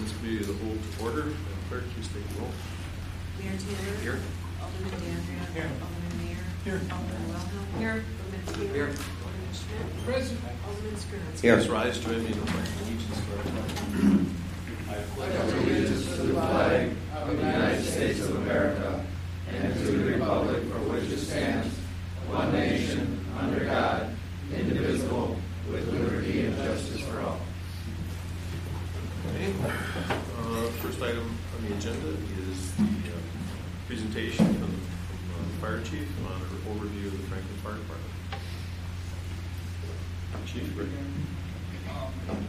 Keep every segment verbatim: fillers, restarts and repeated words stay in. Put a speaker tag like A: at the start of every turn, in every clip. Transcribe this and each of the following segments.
A: Ordinance Committee of the Whole to order. Madam Clerk, please take the roll.
B: Mayor Taylor.
A: Here.
B: Alderman Dandria.
A: Here.
B: Alderman Mayor.
A: Here.
B: Alderman Wilhelm. Here. Alderman Taylor.
A: Here.
B: Alderman Schmidt.
C: Present.
B: Alderman Skirns.
A: Here. Please rise, join me in the pledge of allegiance to our flag.
D: I pledge allegiance to the flag of the United States of America and to the republic for which it stands, one nation, under God, indivisible, with liberty and justice for all.
A: Okay. Uh, first item on the agenda is the uh, presentation from, from uh, the fire chief on an overview of the Franklin Fire Department. Chief, Rick.
C: Um,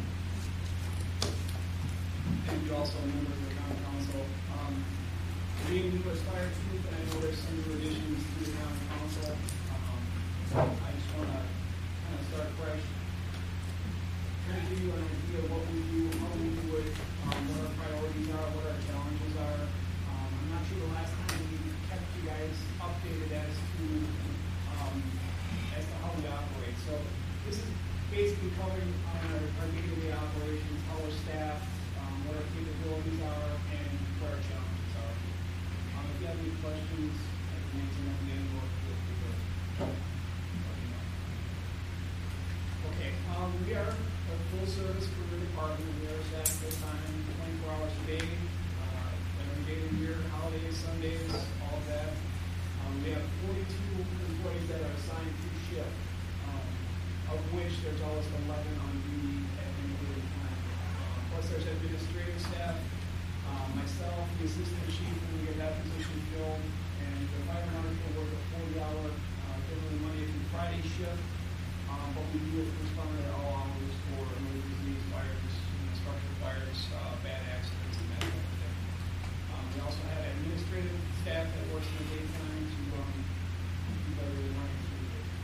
C: and you also a member of the county council. Um, being new as fire chief, and I know there's some new additions to the county council. Um, I just want to kind of start fresh. Kind of give you an idea of what we do, how we do it, um, what our priorities are, what our challenges are. Um, I'm not sure the last time we kept you guys updated as to um, as to how we operate. So this is basically covering on our, our day-to-day operations, how we're staffed, um, what our capabilities are, and what our challenges are. Um, if you have any questions, I can answer them at the end. Or feel free to let me know. Okay, um, we are a full-service career department. We are staffed full-time, twenty-four hours a day, uh, every day of the year, holidays, Sundays, all of that. Um, we have forty-two employees that are assigned to shift, um, of which there's always eleven on duty at any given time. Um, plus, there's administrative staff, um, myself, the assistant chief, when we get that position filled, and the fire marshal will work a forty-hour, uh, generally Monday through Friday shift. Um, but we do respond at all hours for emergencies, fires, you know, structure fires, uh, bad accidents, and that kind of thing. Um, we also have administrative staff that works in the daytime to um, keep everything running through the day.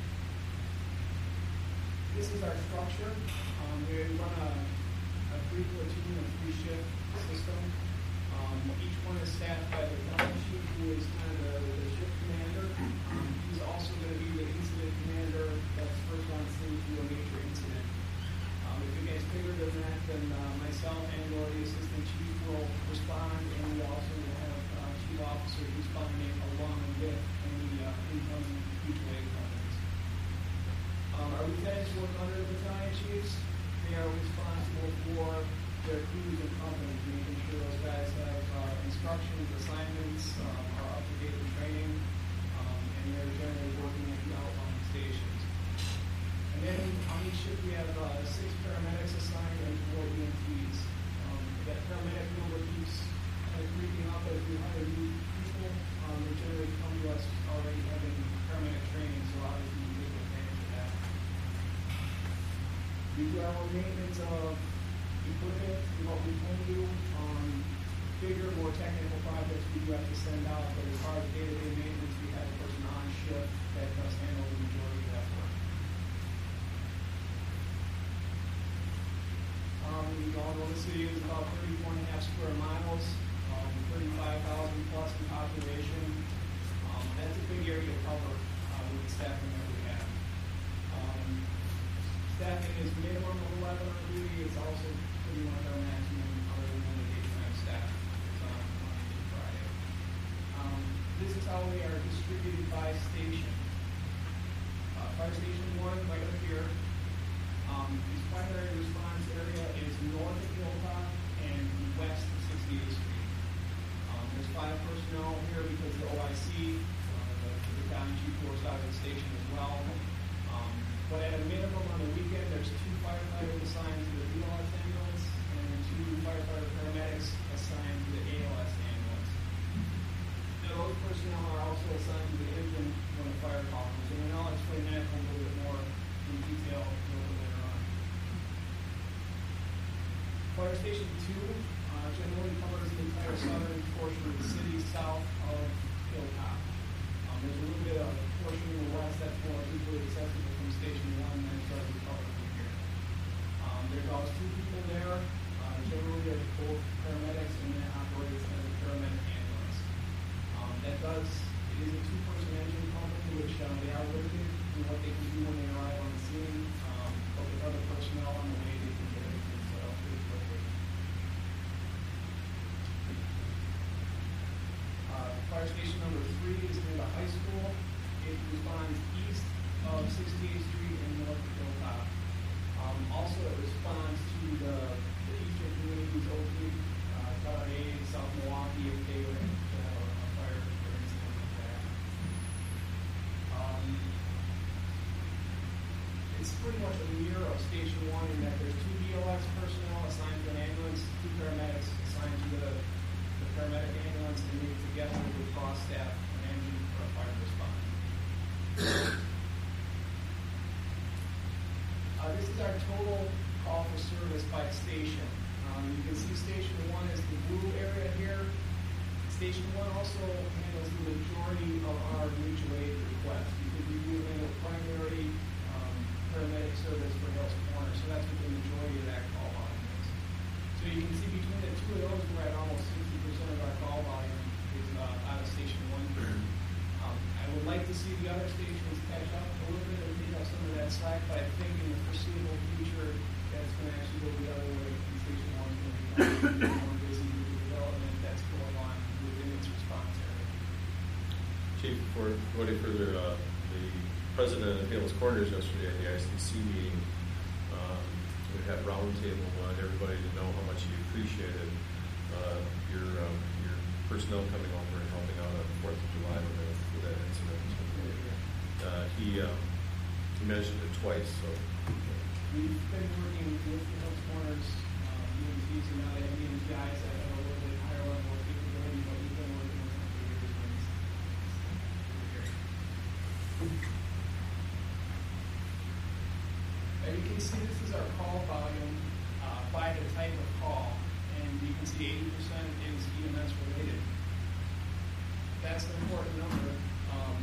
C: This is our structure. Um, we run a, a three platoon or three shift system. Um, each one is staffed by the battalion chief, who is kind of the, the shift commander. Um, he's also going to be the incident commander that's first on scene through a major incident. Um, if it gets bigger than that, then uh, myself and or the assistant chief will respond, and we also will have uh, chief officers responding along with any uh, incoming mutual aid companies. Um, our lieutenants work under the battalion chiefs. They are responsible for their crews and companies, making sure those guys have uh, instructions, assignments, um, are up to date with training, um, and they're generally working at the outlying stations. And then on each shift we have uh, six paramedics assigned and four E M Ts. Um, that paramedic number keeps kind of creeping up as we hire new people. Um, they generally come to us already having paramedic training, so obviously we take advantage of that. We do our own maintenance of equipment, what we can do on bigger, more technical projects we do have to send out, but as far as day-to-day maintenance, we have a person on shift that does handle the majority of that work. Um, we all know the city is about thirty-four and a half square miles, um, thirty-five thousand plus in population. Um, that's a big area to cover uh, with the staffing that we have. Um, staffing is minimum of eleven on duty. It's also pretty much our maximum other than the daytime staff. It's on Monday through Friday. Um, this is how we are distributed by station. Uh, fire station one, right up here. Um, his primary response area is north of Hilltop and west of sixty-eighth Street. Um, there's five personnel here because the O I C, uh, the, the battalion chief works out of the station as well. Um, but at a minimum on the weekend, there's two firefighters assigned to the B L S ambulance and two firefighter paramedics assigned to the A L S ambulance. Now, those personnel are also assigned to the engine when the fire call comes in, and I'll explain that a little bit more in detail a little bit later on. Fire Station two uh, generally covers the entire southern portion of the city south of Hilltop. Um, there's a little bit of a portion in the west that's more easily accessible from Station one and starts to cover from here. Um, there's always two people there. Uh, generally, there's both paramedics and that operates as a paramedic ambulance. Um, that does, it is a two-person engine company, which um, they are limited in what they can do when they arrive on the scene, um, but with other personnel on the way, they can get everything set up pretty quickly. Fire station number three is near the high school. It responds east of sixty-eighth Street and north of Hilltop. Um, also, it responds to the, the eastern communities, Oak Creek, uh, Colorado, South Milwaukee, if they were to have a, a fire or incident like that. Um, it's pretty much a mirror of Station One in that there's two B O X personnel assigned to an ambulance, two paramedics assigned to the, the paramedic ambulance, and they together with cross staff an engine for a fire response. Uh, this is our total call for service by station. Um, you can see Station One is the blue area here. Station One also handles the majority of our mutual aid requests. You can do handle primary um, paramedic service for Hales Corner, so that's what the majority of that call volume is. So you can see between the two of those, we're at almost sixty percent of our call volume is uh, out of Station One here. Um, I would like to see the other stations catch up a little bit and pick up some of that slack, but I think in the foreseeable future, that's going to actually go the other way. And Station One is going to be more busy with the development that's going on within its response area.
A: Chief, before going any further, uh, the president of Hales Corners yesterday at the I C C meeting, um, we had a roundtable, wanted everybody to know how much he appreciated uh, your um, your personnel coming over and helping out on the Fourth of July with that, with that incident. Uh, he uh, he mentioned it twice, so.
C: We've been working with the Hales Corners, um, E M Ts, and now they have E M T Is that have a little bit higher level of capability, but we've been working with them for years. As you can see, this is our call volume uh, by the type of call, and you can see eighty percent is E M S related. That's an important number. Um,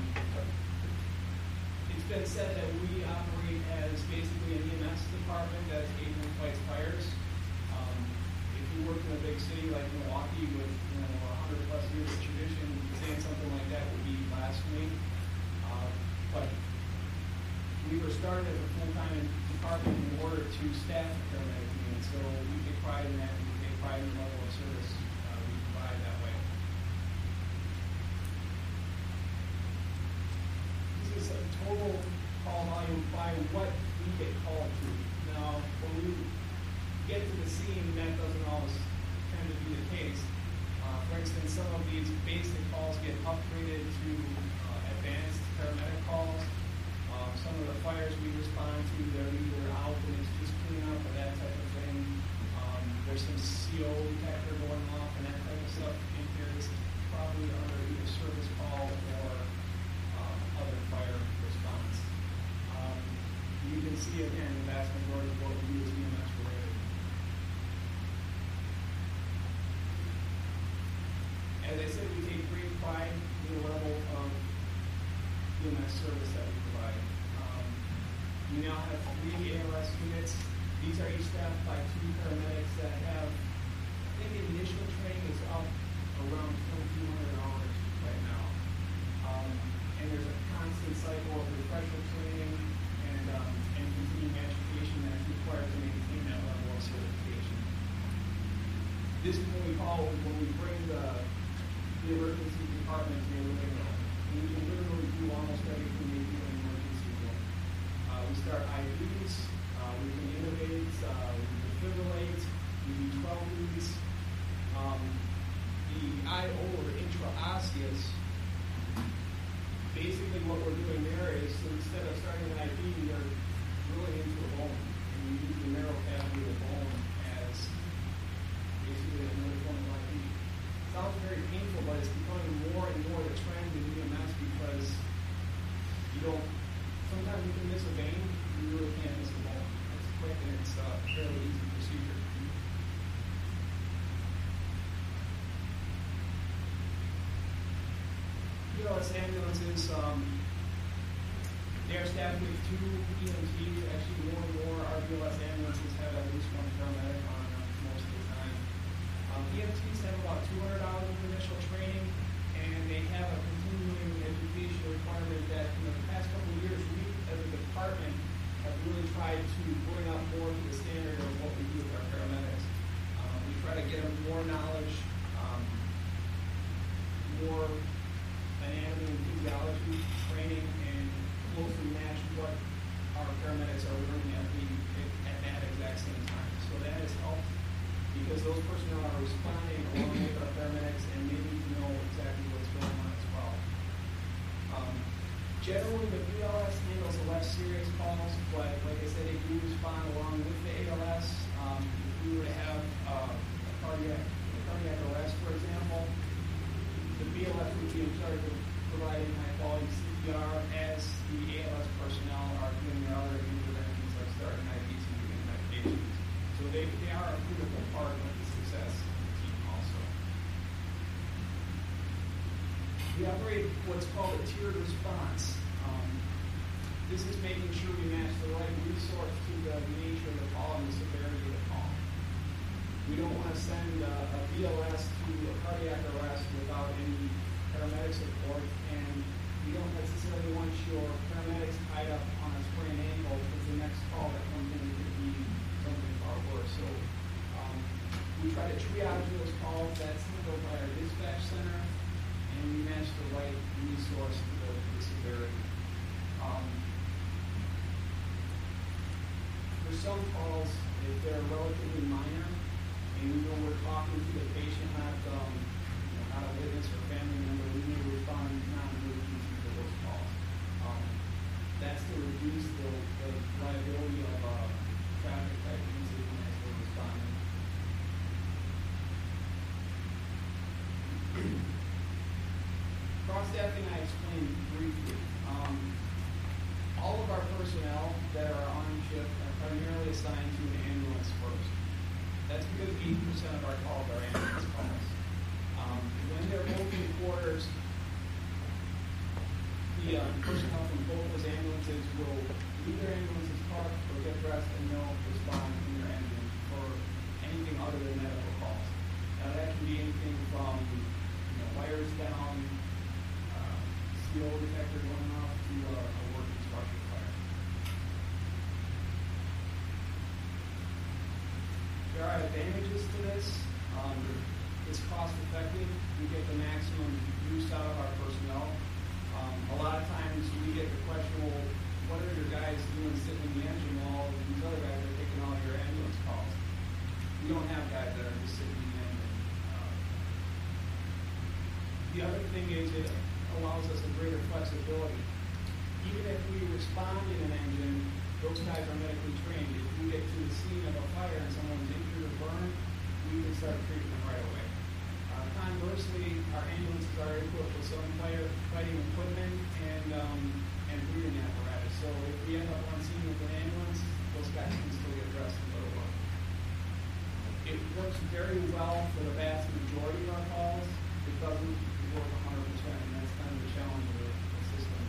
C: it's been said that we operate as basically an E M S department that's able to fight fires. Um, if you work in a big city like Milwaukee with you know a hundred plus years of tradition, saying something like that would be blasphemy. Uh, but we were started as a full-time department in order to staff the paramedic unit, so we take pride in that, and we take pride in the level of service uh, we provide that way. This is a total call volume by what we get called to. Now, when we get to the scene, that doesn't always tend to be the case. Uh, for instance, some of these basic calls get upgraded to uh, advanced paramedic calls. Um, some of the fires we respond to, they're either out and it's just cleanup or that type of thing. Um, there's some C O detector going off and that type of stuff in here. This is probably under either service call or um, other fire response. Um, you can see again the vast majority of what we do is E M S related. As I said, we take great pride in the level of E M S service that we provide. Um, we now have three A L S units. These are each staffed by two paramedics that have, I think the initial training is up around twenty-two hundred hours right now. Um, and there's a constant cycle of refresher training and, um, and continuing education that's required to maintain that level of certification. This is what we call when we bring the, the emergency department to your living room. We can literally do almost everything we do in an emergency room. Uh, we start I Vs, uh, we can innovate, uh, we can defibrillate, we do twelve leads. Um, the I O or intraosseous, basically what we're doing there is so instead of starting an I V, we're drilling into a bone. And we use the narrow cavity of the bone as basically another form of I V. Sounds very painful, but it's becoming more and more the trend in E M S because you don't, sometimes you can miss a vein, you really can't miss a bone. It's quick and it's a uh, fairly easy procedure. E L S ambulances, um, they are staffed with two E M Ts. Actually, more and more R B L S ambulances have at least one paramedic on them most of the time. Um, E M Ts have about two hundred hours of initial training, and they have a continuing education requirement that in the past couple of years, we as a department have really tried to bring up more to the standard of what we do with our paramedics. Um, we try to get them more knowledge, um, more anatomy and physiology training and closely match what our paramedics are learning at the at that exact same time. So that has helped because those personnel are responding along with our paramedics and they need to know exactly what's going on as well. Um, generally, the B L S handles the less serious calls, but like I said, they do respond along with the A L S. Um, if we were to have uh, a cardiac, a cardiac arrest, for example, the B L S would be in charge of providing high-quality C P R as the A L S personnel are doing their other interventions like starting I V T and medications. So they, they are a critical part of the success of the team also. We operate what's called a tiered response. Um, this is making sure we match the right resource to the nature of the call and the severity of the call. We don't want to send a, a B L S to a cardiac arrest without any paramedic support, and we don't necessarily want your paramedics tied up on a sprained ankle because the next call that comes in could be something far worse. So um, we try to triage those calls. That's handled by our dispatch center, and we match the right resource to the, the severity. Um, for some calls, if they're relatively minor, and when we're talking to the patient, not um, you know, not a witness or family member, we need to respond non-emergency to those calls. Um, that's to reduce the, the liability of uh, traffic type incident as we're responding. Cross-staffing I explained briefly. Um, all of our personnel that are on shift are primarily assigned to an ambulance first. That's because eighty percent of our calls are ambulance calls. Um, when they're moving quarters, the uh, personnel from both those ambulances will leave their ambulances parked or get dressed and they'll respond in their ambulance for anything other than medical calls. Now that can be anything from you know, wires down, uh, steel detector going off to uh, a working structure fire. There are advantages to this. Um, it's cost effective. We get the maximum use out of our personnel. Um, a lot of times we get the question, well, what are your guys doing sitting in the engine while these other guys are taking all your ambulance calls? We don't have guys that are just sitting in the engine. Uh, the other thing is it allows us a greater flexibility. Even if we respond in an engine, those guys are medically trained. If we get to the scene of a fire and someone's injured or burned, we can start treating them right away. Uh, conversely, our ambulances are equipped with some fire fighting equipment and um, and breathing apparatus. So if we end up on scene with an ambulance, those guys can still get dressed and go to work. It works very well for the vast majority of our calls. It doesn't work one hundred percent, and that's kind of the challenge of the, the system.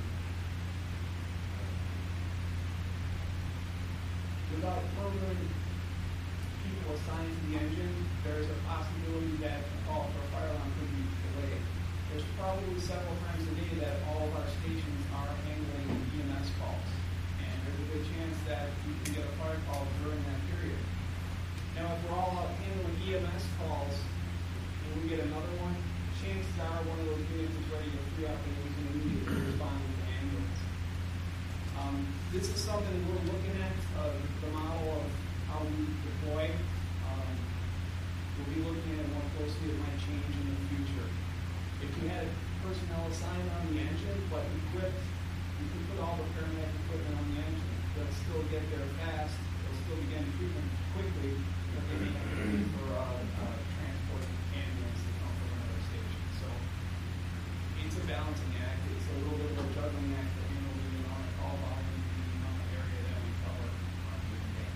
C: Without permanent people assigned to the engine, there's a possibility that a call for a fire alarm could be delayed. There's probably several times a day that all of our stations are handling E M S calls, and there's a good chance that we can get a fire call during that period. Now, if we're all out handling E M S calls and we get another one, chances are one of those units is ready to free up and we can immediately respond with the ambulance. Um, this is something we're looking at, uh, the model of how we deploy. Um, we'll be looking at it more closely. It might change in the future. If we had personnel assigned on the engine, but equipped, we could put all the paramedic equipment on the engine. They'll still get there fast. They'll still begin treatment quickly, but they may have to wait for uh, uh, transport ambulance to come from another station. So it's a balancing act. It's a little bit of a juggling act to handle the amount of call volume and the amount of area that we cover on a given day.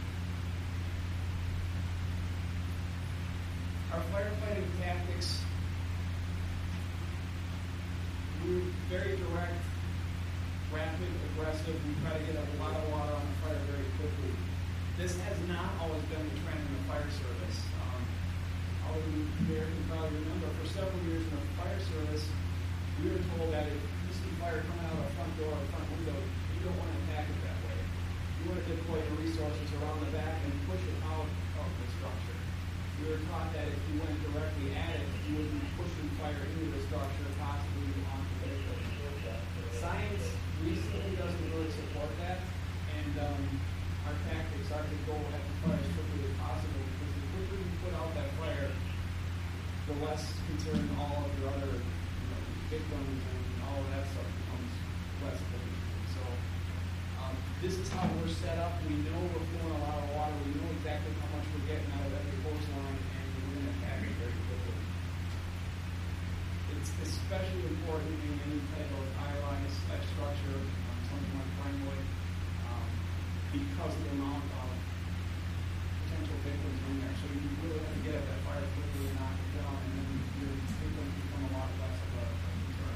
C: Our firefighting tactics, we're very direct, rapid, aggressive. We try to get a lot of water on the fire very quickly. This has not always been the trend in the fire service. Um, all of you there can probably remember, for several years in the fire service, we were told that if you see fire coming out of the front door or front window, you don't want to attack it that way. You want to deploy the resources around the back and push it out of the structure. We were taught that if you went directly at it, you would be pushing fire into the structure, possibly onto the science recently doesn't really support that, and um, our tactics are to go at the fire as quickly as possible, because the quicker you put out that fire, the less concern all of your other you know, victims and all of that stuff becomes less important. So um, this is how we're set up. We know we're flowing a lot of water. We know exactly how much we're getting out of every hose line, and we're going to attack it very quickly. It's especially important in any type of high-rise type structure, um, something like Brentwood, um, because of the amount of potential victims in there. So you really have to get at that fire quickly and knock it down, and then your victims become a lot less of a, a concern.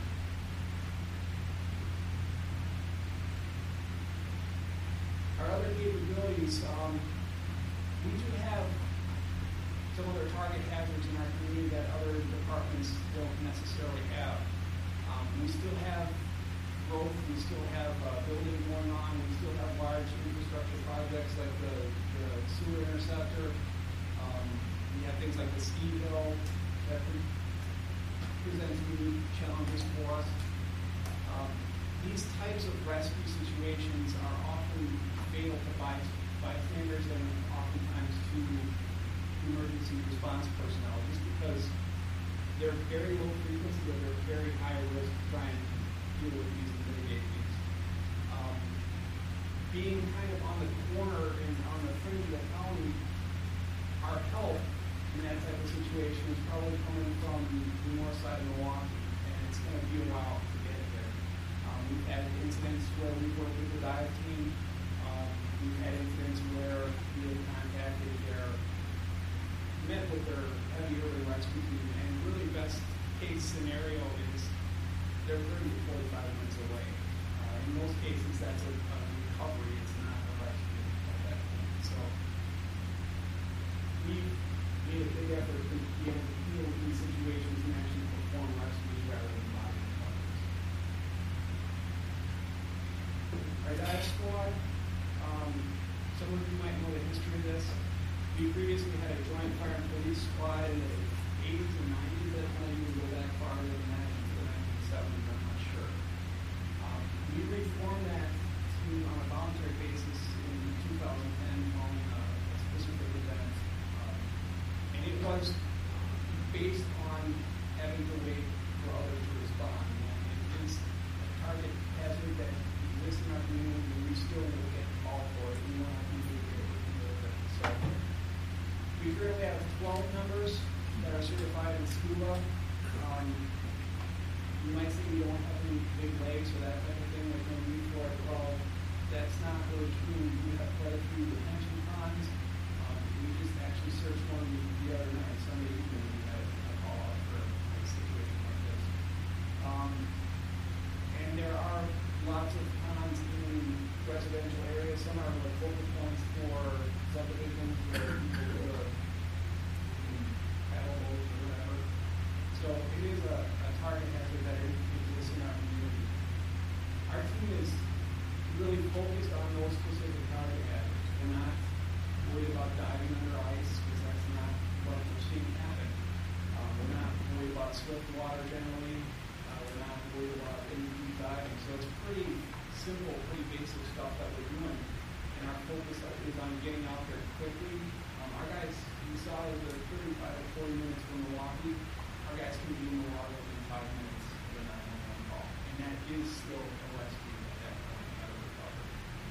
C: Our other capabilities, um, we do have some other target hazards in our community that other departments don't necessarily have. Um, we still have growth, we still have uh, building going on, we still have large infrastructure projects like the, the sewer interceptor. Um, we have things like the ski hill that pre- presents unique challenges for us. Um, these types of rescue situations are often fatal to by, bystanders and oftentimes to emergency response personnel, just because they're very low frequency, but they're very high risk to try and deal with these and mitigate these. Um, being kind of on the corner and on the fringe of the county, our help in that type of situation is probably coming from the north side of Milwaukee, and it's going to be a while to get it there. Um, we've had incidents where we've worked with the dive team. Um, we've had incidents where we have contacted their met with their heavy early rescue team, and really best case scenario is they're thirty to forty-five minutes away. Uh, in most cases, that's a, a recovery, it's not a rescue at that point. So we made a big effort to be able to deal with these situations and actually perform rescues rather than body recoveries. Our dive squad, um, some of you might know the history of this. We previously had a joint fire and police squad in the eighties and nineties. I don't know if you can go back farther than that, into the nineteen seventies, I'm not sure. Um, we reformed that team on a voluntary basis in two thousand ten following a, a specific event. Um, and it was based on having to wait for others to respond. And it is a target hazard that exists in our community, and we still will get called for it. We want to continue to get working with it. So we currently have twelve members that are certified in scuba. Um, you might say we don't have any big legs or that type of thing, there's no need for it. Well, that's not really true. We have quite a few retention ponds. Um, we just actually searched one the other night, Sunday evening, we had a call out for a situation like this. Um, and there are lots of ponds in residential areas. Some are like focal points for subdivisions where people go to paddle boats or whatever. So it is a, a target hazard that exists in our community. Our team is really focused on those specific target hazards. We're not worried about diving under ice, because that's not what we're seeing happen. Um, we're not worried about swift water generally. Uh, we're not worried about any deep diving. So it's pretty simple, pretty basic stuff that we're doing. And our focus is on getting out there quickly. Um, our guys, you saw, they're thirty-five to forty minutes from Milwaukee. Our guys can be in the water within five minutes of a nine one one call. And that is still a rescue at that point, not a recovery.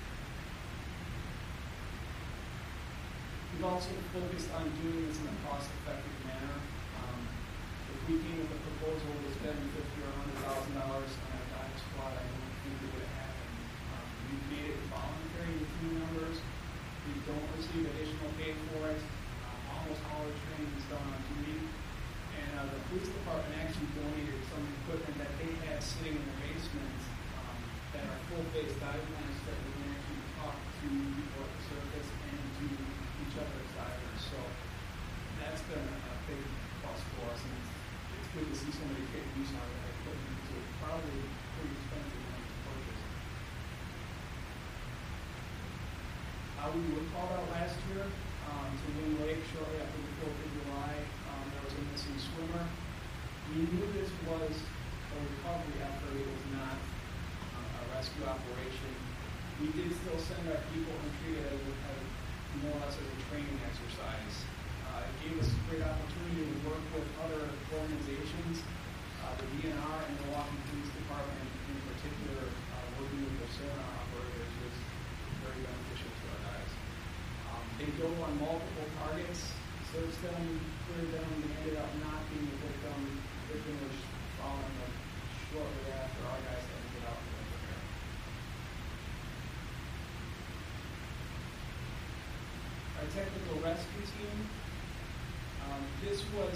C: We've also focused on doing this in a cost-effective manner. Um, if we came with a proposal to spend fifty thousand or one hundred thousand dollars on a dive squad, I don't think it would have happened. Um, we've made it voluntary to team members. We don't receive additional pay for it. Uh, almost all our training is done on duty. And uh, the police department actually donated some equipment that they had sitting in the basement um, that are full-face dive masks that we can actually talk to people at the surface and to each other's divers. So that's been a, a big plus for us, and it's, it's good to see somebody take use out of that equipment, because it's probably pretty expensive when it's purchased. Uh, we were called out last year um, to Wing Lake shortly after the fourth of July. Um, there was a missing swimmer. We knew this was a recovery effort. It was not rescue operation. We did still send our people and treat it as, a, as more or less as a training exercise. Uh, it gave us a great opportunity to work with other organizations, uh, the D N R and the Milwaukee Police Department in particular, uh, working with the sonar operators was very beneficial to our guys. Um, they go on multiple targets, searched them, cleared them, they ended up not being a victim. The victim was following them shortly after our guys had to get out and go there. Our technical rescue team, um, this was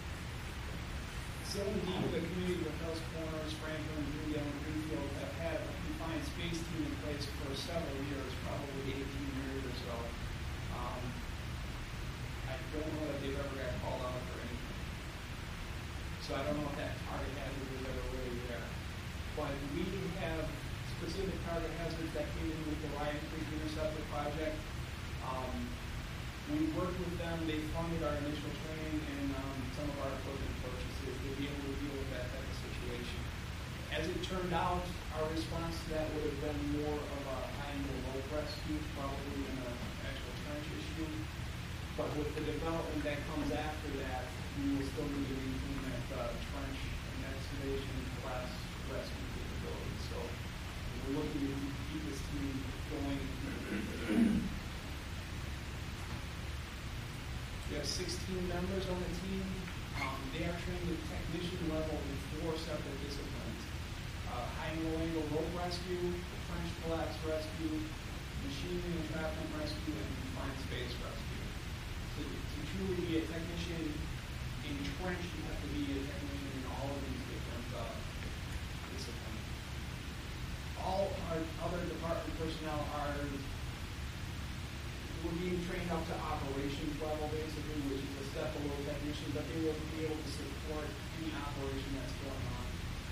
C: so deep in the community with Hell's Corners, Franklin, Greendale, and Greenfield have had a confined space team in place for several years, probably eighteen years or so. Um, I don't know that they've ever got called out for anything. So I don't know if that target hazard was ever really there. But we have specific target hazards that came in with the Ryan Creek Interceptor project. Um, we worked with them, they funded our initial training and um, some of our equipment purchases to be able to deal with that type of situation. As it turned out, our response to that would have been more of a high-angle rope rescue, probably in an actual trench issue. But with the development that comes after that, we will still need to maintain that uh, trench and excavation class rescue capability. So we're looking to keep this team going. We have sixteen members on the team. Um, they are trained at technician level in four separate disciplines. Uh, high-angle angle rope rescue, trench collapse rescue, machinery and entrapment rescue, and confined space rescue. To, to truly be a technician in trench, you have to be a technician in all of these different uh, disciplines. All our other department personnel are we're being trained up to operations level, basically, which is a step below technician, but they will be able to support any operation that's going on.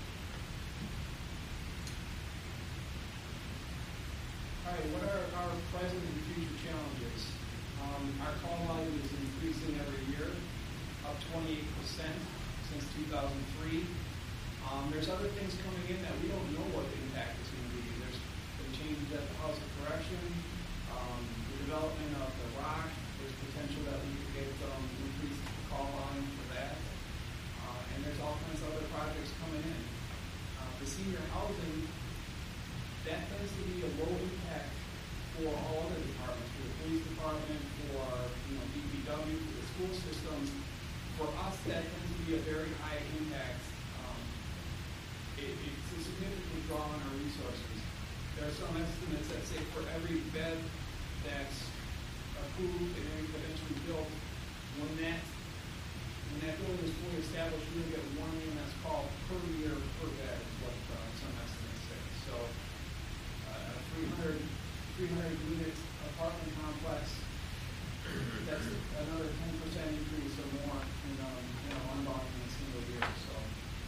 C: All right, what are our present and future challenges? Um, our call volume is increasing every year, up twenty-eight percent since two thousand three. Um, there's other things coming in that we don't know what the impact is going to be. There's been changes at the House of Correction, um, the development of the rock. There's potential that we could get um, increased call volume for that. Uh, and there's all kinds of other projects coming in. Uh, the senior housing, that tends to be a low impact for all other departments, for the police department, for you know D P W, for the school systems. For us, that tends to be a very high impact. Um, it, it's a significant draw on our resources. There are some estimates that say for every bed that's approved and eventually built, when that when that building is fully established, you'll get one E M S call per year per bed, is what uh, some estimates say. So, uh, a three hundred unit apartment complex, that's another ten percent increase or more in um, you know, on volume in a single year. So,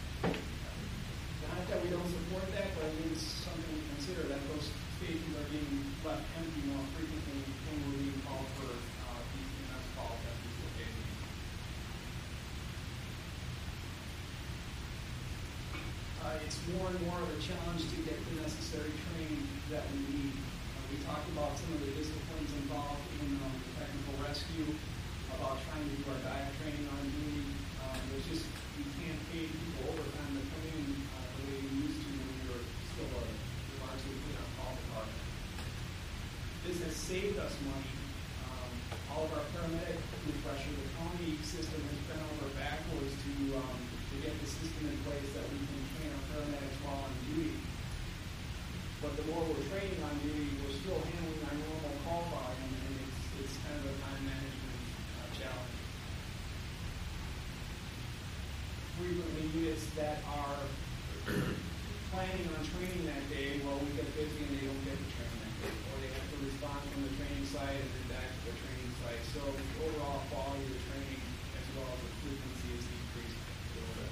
C: not that we don't support that, but it is something to consider that those stations are being left empty more frequently when we're being called for uh, these E M S calls at these locations. Uh, it's more and more of a challenge to get the necessary training that we need. Uh, we talked about some of the disciplines involved in um, the technical rescue, about trying to do our dive training on duty. Um, there's just, we can't pay people overtime to come in uh, the way we used to when we were still a largely clean up call department. This has saved us money. Um, all of our paramedic refresher, the county system has bent over backwards to um, to get the system in place that we can train our paramedics while on duty. But the more we're training on duty, we're still handling our normal call volume, and it's, it's kind of a time management uh, challenge. Frequently, units that are planning on training that day, well, we get busy and they don't get the training that day, or they have to respond from the training site and then back to the training site. So the overall quality of the training as well as the frequency is decreased a little bit.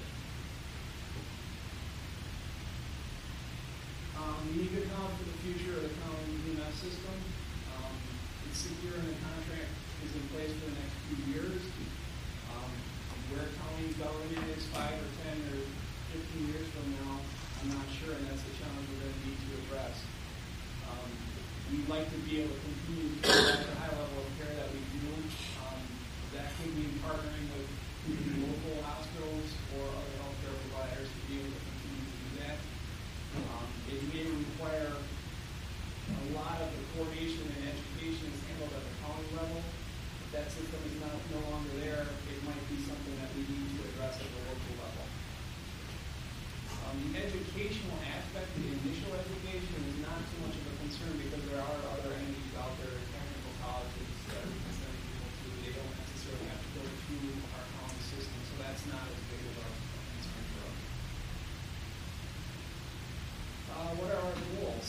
C: Um, we need to account for the future of the county E M S system. Um, it's secure and the contract is in place for the next few years. Um, where county government is five or ten or fifteen years from now, I'm not sure, and that's a challenge we're going to need to address. Um, we'd like to be able to continue to provide the high level of care that we do. Um, that could mean partnering with local hospitals or other healthcare providers to be able to continue to do that. Um, it may require a lot of the coordination and education is handled at the county level. If that system is not, no longer there, it might be something that we need to address at the local level. Um, the educational aspect, the initial education, is not too much of a concern because there are other entities out there, technical colleges that we can send people to. They don't necessarily have to go through our county system, so that's not as big of a concern for us. Uh, what are our goals?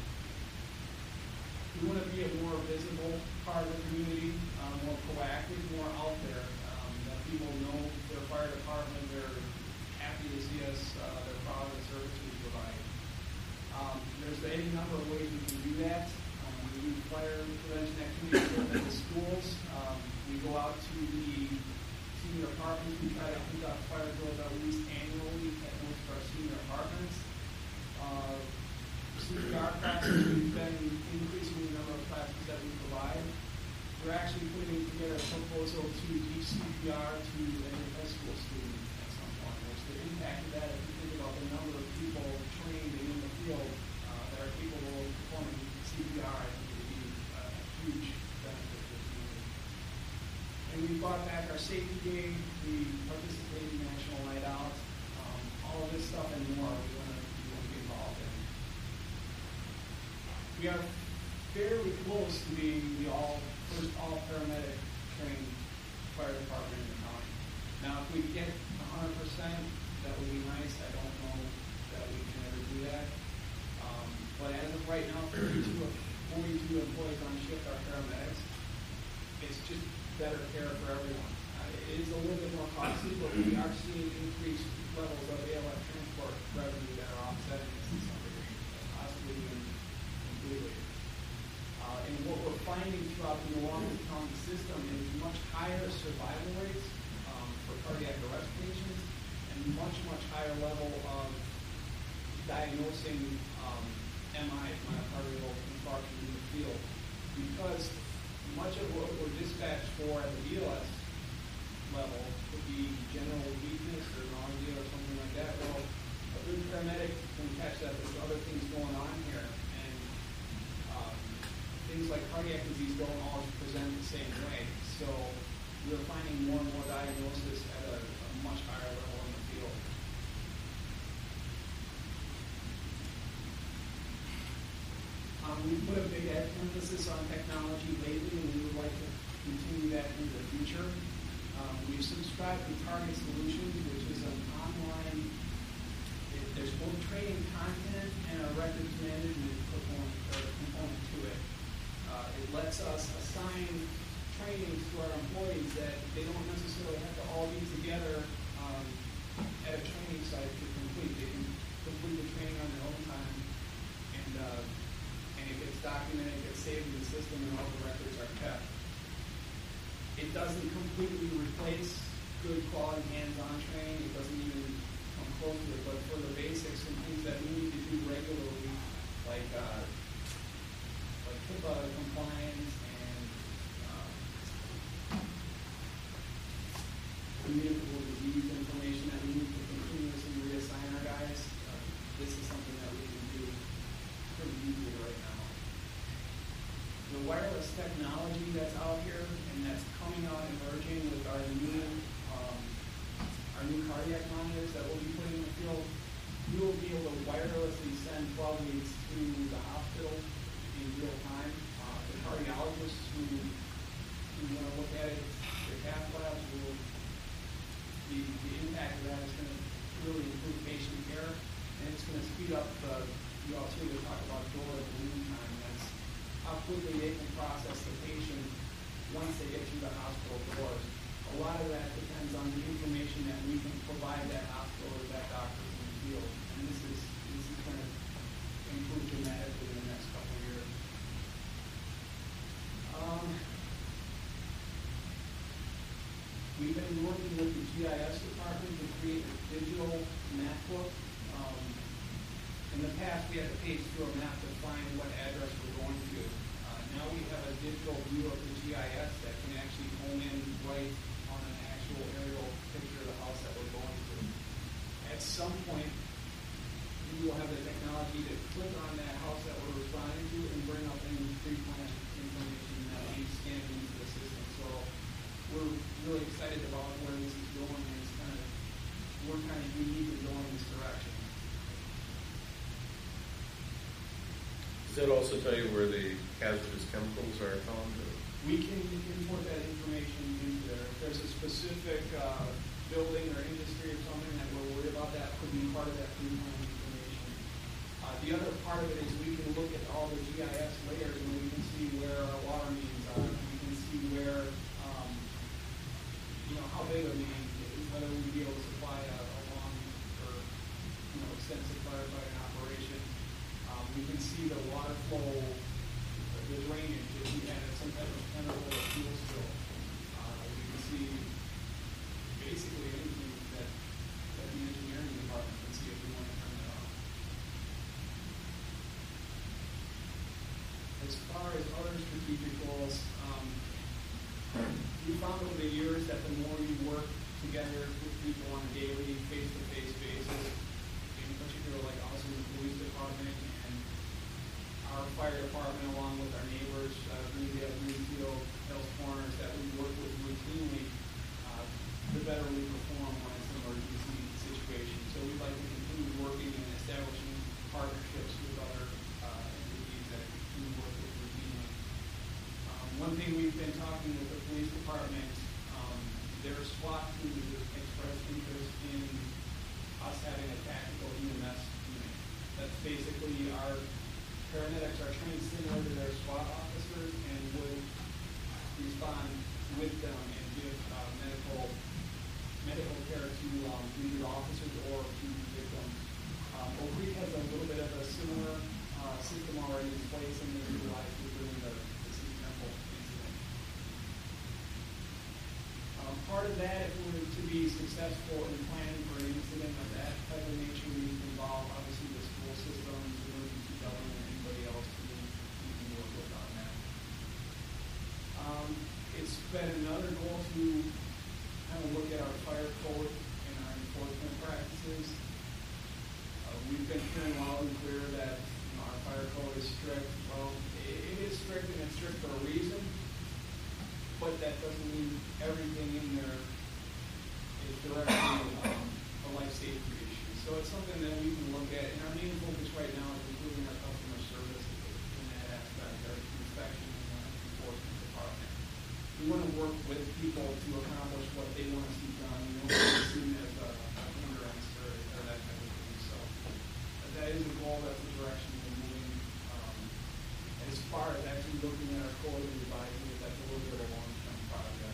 C: We want to be a more visible part of the community, um, more proactive, more out there. Um, that people know their fire department, they're happy to see us, uh, they're proud of the service we provide. Um, there's any number of ways we can do that. Um, we do fire prevention activities both at the schools. Um, we go out to the senior apartments. We try to conduct fire drills at least annually at most of our senior apartments. Uh, C P R classes, we've been increasing the number of classes that we provide. We're actually putting together a proposal to teach C P R to every high school student at some point, which the impact of that, if you think about the number of people trained and in the field uh, that are capable of performing C P R, I think it would be a huge benefit to the community. And we brought back our safety day, we participated in National Night Out, um, all of this stuff and more we want to get involved in. We are fairly close to being the all first all paramedic trained fire department in the county. Now, if we get one hundred percent, that would be nice. I don't know that we can ever do that. Um, but as of right now, forty-two, forty-two employees on shift are paramedics. It's just better care for everyone. Uh, it is a little bit more costly, but we are seeing increased levels of A L F transport revenue that are offsetting this in some degree, possibly even completely. Uh, and what we're finding throughout the Milwaukee County system is much higher survival rates um, for cardiac arrest patients and much, much higher level of diagnosing um, M I, myocardial infarction in the field. Because much of what we're dispatched for at the B L S level could be general weakness or nausea or something like that. Well, a good paramedic can catch that. There's other things going on here. And um, things like cardiac disease don't always present the same way. So we're finding more and more diagnosis at a, a much higher level in the field. Um, we put a big emphasis on technology lately, and we would like to continue that into the future. Um, we've subscribed to Target Solutions, which is an online, it, there's both training content and a records management component, or component to it. Uh, it lets us assign trainings to our employees that they don't necessarily have to all be together um, at a training site to complete. They can complete the training on their own time, and uh, and it gets documented, it gets saved in the system, and all the records are kept. It doesn't completely replace good quality hands-on training. It doesn't even come close to it. But for the basics and things that we need to do regularly, like uh, like HIPAA compliance and um, communicable disease information that we need to continuously reassign our guys, uh, this is something that we can do pretty easily right now. The wireless technology that's out here and that's coming out emerging with our new um, our new cardiac monitors that we'll be putting in the field, we will be able to wirelessly send twelve leads to the hospital in real time. Uh, the cardiologists who, who want to look at it, the cath labs, will, the, the impact of that is going to really improve patient care, and it's going to speed up the, you all too, to talk about door and balloon time. That's how quickly they can process the patient once they get through the hospital doors. A lot of that depends on the information that we can provide that hospital or that doctor in the field. And this is this is going to improve dramatically in the next couple of years. Um, we've been working with the G I S department to create a digital map book. Um, In the past, we had to page through a map to find what address we're going to. Uh, now we have a digital view of the G I S that can actually home in right on an actual aerial picture of the house that we're going to. At some point, we will have the technology to click on that house that we're responding to and bring up any pre-planned information that we scan into the system. So we're really excited about where this is going, and it's kind of, we're kind of unique in going this direction.
A: Does that also tell you where the hazardous chemicals are found? Or?
C: We can import that information into there. If there's a specific uh, building or industry or something that we're worried about, that could be part of that pre-planned information. Uh, the other part of it is we can look at all the G I S layers and we can see where our water mains are. We can see where, um, you know, how big a main is, whether we'd be able to supply a, a long or, you know, extensive firefighting operation. Um, we can see the water flow, the drainage, if we had some type of chemical or fuel spill. Uh, we can see basically anything that, that the engineering department can see if we want to turn it on. As far as other strategic goals, um, we found over the years that the more you work together with people on a daily, face-to-face basis, in particular like us in the police department and our fire department, along with our neighbors, uh, Greendale, Greenfield, Hills Corners, that we work with routinely, uh, the better we perform when it's an emergency situation. So we'd like to continue working and establishing partnerships with other uh, entities that we work with routinely. Um, one thing we've been talking with the police department, um, their SWAT team has expressed interest in us having a tactical E M S unit. That's basically our paramedics are trained similar to their SWAT officers and would respond with them and give uh, medical medical care to um, either officers or to victims. Um, Oak Creek has a little bit of a similar uh, system already in place, and they utilized it during the, the City Temple incident. Um, part of that, if we were to be successful in planning for an incident of that type of nature, we need to involve obviously the school systems, the emergency government, else who we can work with on that. Um, it's been another goal to kind of look at our fire code and our enforcement practices. Uh, we've been hearing loud and clear that you know, our fire code is strict. Well, it, it is strict and it's strict for a reason, but that doesn't mean everything in there is directly um, a life safety issue. So it's something that we can look at, and our main focus right now is improving our customer service in that aspect, our inspection and uh, enforcement department. We want to work with people to accomplish what they want to see done. We don't want to be seen as a, a hindrance or, or that kind of thing. So uh, that is a goal, that's the direction we're moving. Um, as far as actually looking at our code and revising it, that's a little bit of a long-term project.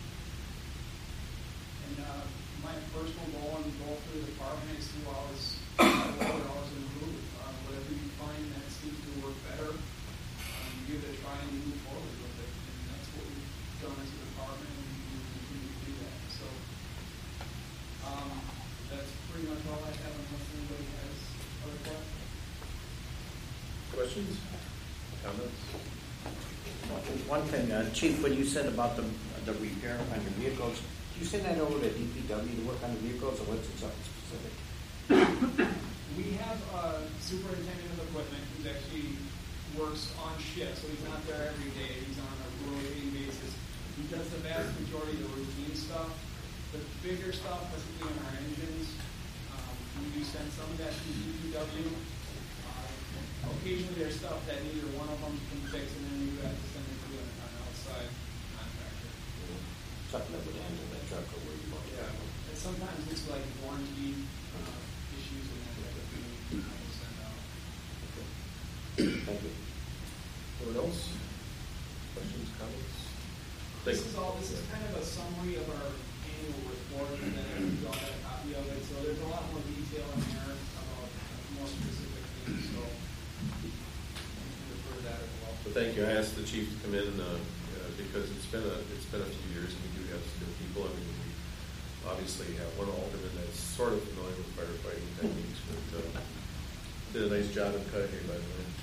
C: And uh, my personal goal and goal for the department is to always, always, always improve. Uh, whatever you find that seems to work better, um, give it a try and move forward with it. And that's what we've done as a department, and we will continue to do that. So um, that's pretty much all I have, unless anybody has other questions.
A: Questions? Comments?
E: One thing, uh, Chief, what you said about the the repair on your vehicles, did you send that over to D P W to work on the vehicles, or what's it something specific?
C: We have a superintendent of equipment who actually works on shift, so he's not there every day. He's on a rotating basis. He does the vast majority of the routine stuff. The bigger stuff, particularly on our engines, um, we do send some of that to D P W. Uh, occasionally there's stuff that neither one of them can fix, and then we have to send it to an, an outside contractor.
E: Something that would handle that truck or where you want it.
C: Yeah. And sometimes it's like warranty uh, issues and that type of thing we have to send out.
A: Okay.
E: Thank you.
A: Anyone else? Questions, comments?
C: This is all, this is kind of a summary of our annual report, and then we all got a copy of it, so there's a lot more detail in there about more specific things, so you can refer to that as well.
A: Well, thank you. I asked the chief to come in uh, uh, because it's been a it's been a few years, and we do have some good people. I mean, we obviously have one alderman that's sort of familiar with firefighting techniques, but uh, Did a nice job in Cudahy, by the way.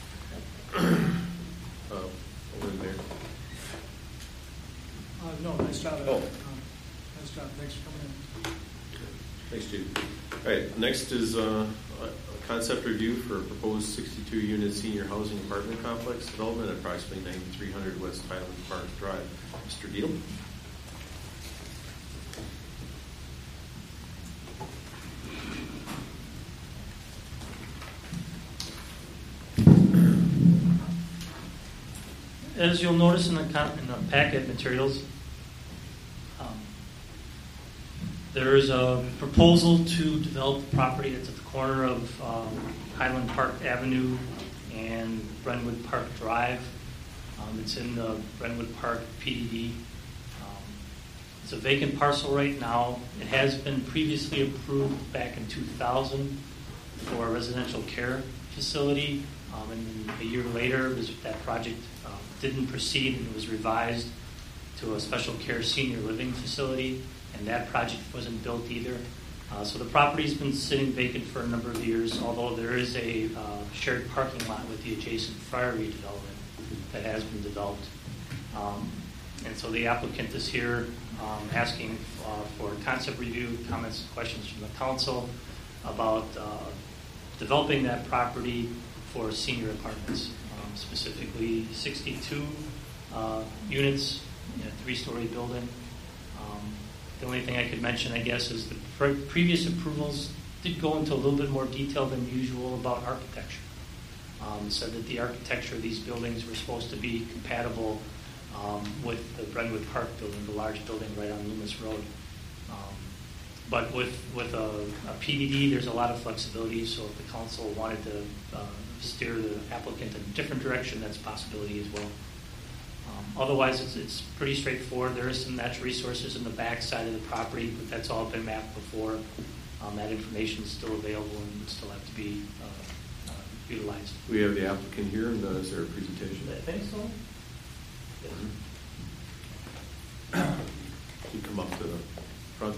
A: uh, over there.
C: Uh, no, nice job.
A: Oh.
C: Um, nice job. Thanks for coming in.
A: Thanks, Chief. All right, next is uh, a concept review for a proposed sixty-two unit senior housing apartment complex development at approximately ninety-three hundred West Highland Park Drive. Mister Deal.
F: As you'll notice in the, con- in the packet materials, um, there is a proposal to develop the property that's at the corner of um, Highland Park Avenue and Brentwood Park Drive. Um, it's in the Brentwood Park P D D. Um, it's a vacant parcel right now. It has been previously approved back in two thousand for a residential care facility. Um, and a year later, this, that project um, didn't proceed and it was revised to a special care senior living facility, and that project wasn't built either. Uh, so the property's been sitting vacant for a number of years, although there is a uh, shared parking lot with the adjacent Friary development that has been developed. Um, and so the applicant is here um, asking uh, for concept review, comments, and questions from the council about uh, developing that property for senior apartments, um, specifically sixty-two uh, units in a three-story building. Um, the only thing I could mention, I guess, is the pre- previous approvals did go into a little bit more detail than usual about architecture. Um, said that the architecture of these buildings were supposed to be compatible um, with the Brentwood Park building, the large building right on Loomis Road. Um, but with, with a, a P D D, there's a lot of flexibility, so if the council wanted to uh, steer the applicant in a different direction, that's a possibility as well. Um, otherwise, it's, it's pretty straightforward. There is some natural resources in the back side of the property, but that's all been mapped before. Um, that information is still available and would still have to be uh, uh, utilized.
A: We have the applicant here, and uh, is there a presentation?
F: I think so.
A: Yes. You come up to the front.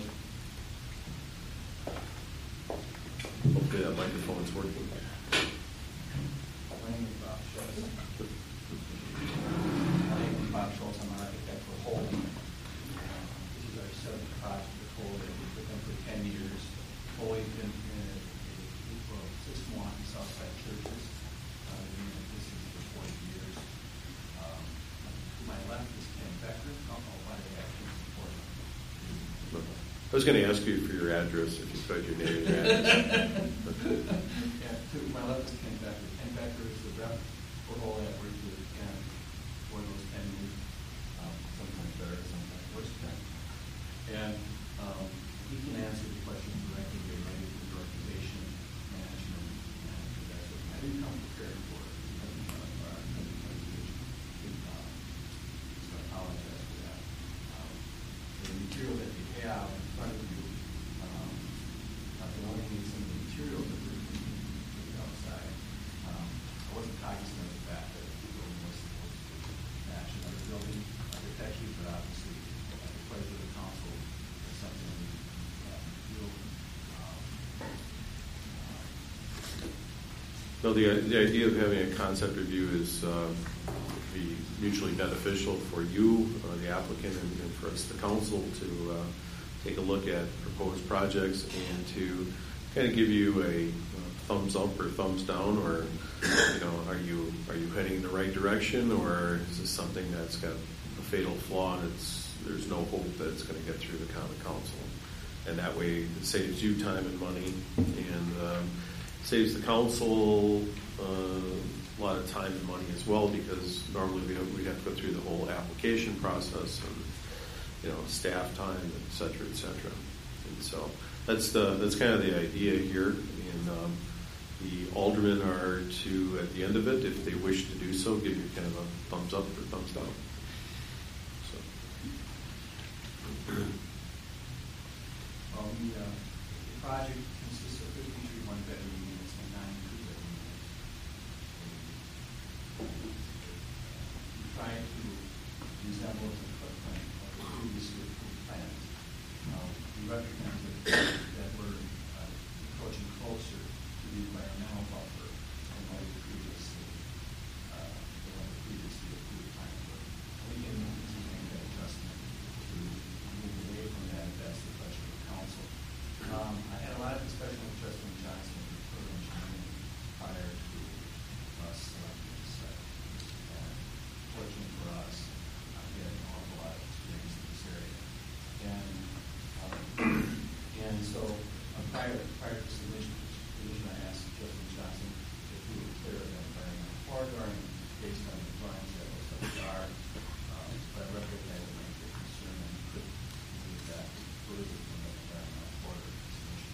A: Hopefully that microphone is working.
G: My name is Bob Schultz. My name is Bob Schultz. I'm an architect for Holden. Uh, this is our seventh project with Holden. We've been with them for ten years. Always been in a, a group of six Milwaukee Southside churches. Uh, we've been in this for forty years. Um, to my left is Ken Becker. I'll know why they actually support him.
A: I was going to ask you for your address, if you put your name and address.
G: Yeah, to my left is Ken Becker. Ken Becker is the rep for Holden. I've worked with Ken for those ten years. Um, sometimes better, sometimes worse than that. And um, he can answer the question directly related to the organization, management, and that sort of thing. I didn't come prepared for it. I didn't come for our presentation. Um, so I apologize for that. Um, the material that you have in front of you, um, I can only need some of the materials that we're using to the outside. Um, I wasn't cognizant of the fact that the building was supposed to match another building architecturally, but obviously, at the pleasure of the council, it's something we uh, feel. Um, uh,
A: No, the, the idea of having a concept review is uh, be mutually beneficial for you, uh, the applicant, and, and for us, the council, to uh, take a look at proposed projects and to kind of give you a uh, thumbs up or thumbs down, or you know, are you are you heading in the right direction, or is this something that's got a fatal flaw and it's there's no hope that it's going to get through the common council, and that way it saves you time and money, and um, saves the council uh, a lot of time and money as well, because normally we have, we'd have to go through the whole application process and you know staff time, et cetera, et cetera. And so that's the that's kind of the idea here. And um, the aldermen are to, at the end of it, if they wish to do so, give you kind of a thumbs up or thumbs down. So.
G: Well, the, uh, the project consists of fifty-three one-bedroom units and nine two-bedroom units. We try to resemble the footprint of the previously approved plans. Uh, we recognize that, that we're uh, approaching closer to the environmental buffer prior, prior to submission, submission, I asked Justin Johnson if we would clear an environmental corridor, and based on the drawings that was up there, um, but I recognize it might be a concern and could move that further from the environmental corridor submission.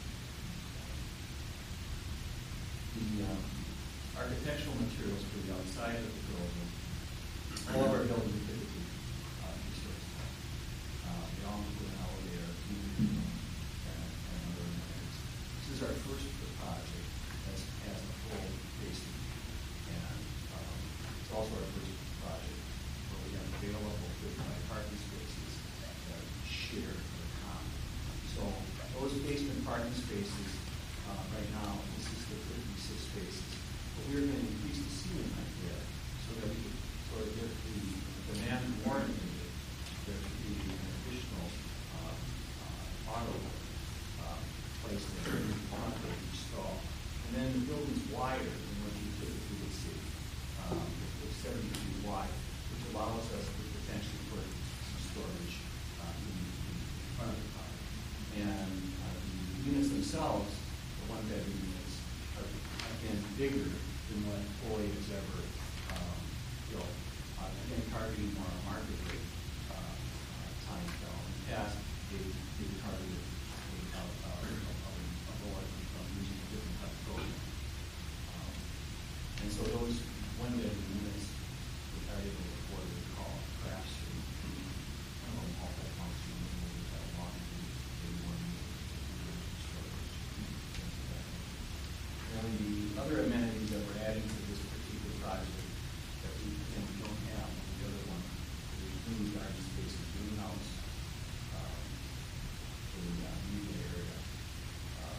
G: The um, architectural materials for the outside of the building, all of our buildings are typically uh, historic. Uh, they all include an elevator, heating, and, and other amenities. This is our first project that's has a full basement, and um, it's also our first project where we have available fifty-five parking spaces that are shared or common. So those basement parking spaces, uh, right now, this is the fifty-six spaces, but we're going to increase the ceiling height there so that we can, so that if the demand warranted it, there could be an additional uh, uh, auto uh, placed in the front of each stall. And then the building's wider than what you typically would see. Um, it's seventy feet wide, which allows us to potentially put some storage uh, in, in front of the car. And uh, the units themselves, the one-bedroom units, are again bigger than what Foley has ever um, built. Uh, again, targeting more market rate uh, uh, time scale. In the past, they, they targeted a, a, a, a, a lower from using a different type of program. Um, and so those one-bedroom units are able to afford what we call crafts or kind of a multi-function where we have laundry, maybe one unit, storage, things of that nature. And the other amenities that we're adding to this particular project that we, again, we don't have on the other one, is a community garden space, a greenhouse, um, a uh, media area, uh,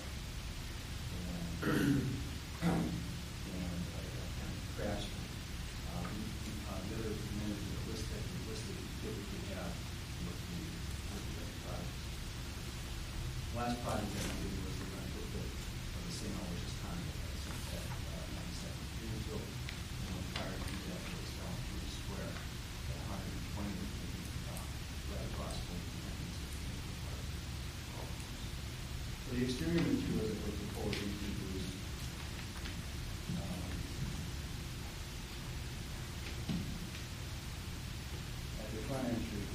G: and, and a, a kind of crafts room. Um, uh, the other amenities that are listed, that we listed, we typically have with the, with the other projects. The last project that we did was the retrofit of the Saint Aloysius Convent at uh, ninety-second Greenfield. And then prior to that, it was down through the square at one hundred twenty feet, uh, right across from the entrance of the park. So the exterior materials that we're proposing to use um, at the front entry.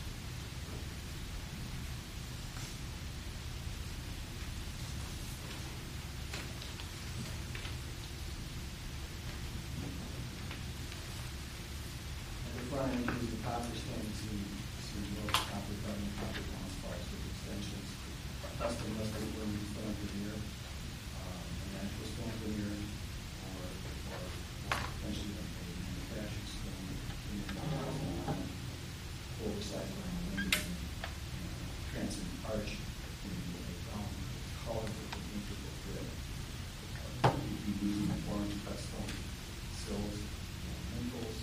G: Front end is the copper standing seam, seam row, copper cutting, copper down sparks with extensions, custom listed room stone veneer, um, a natural stone veneer, or, or, or potentially a manufactured stone veneer, full recycling, windows, and uh, transit arch, and a brown color with an integral grid. Uh, we'd be using orange cut stone sills and lintels.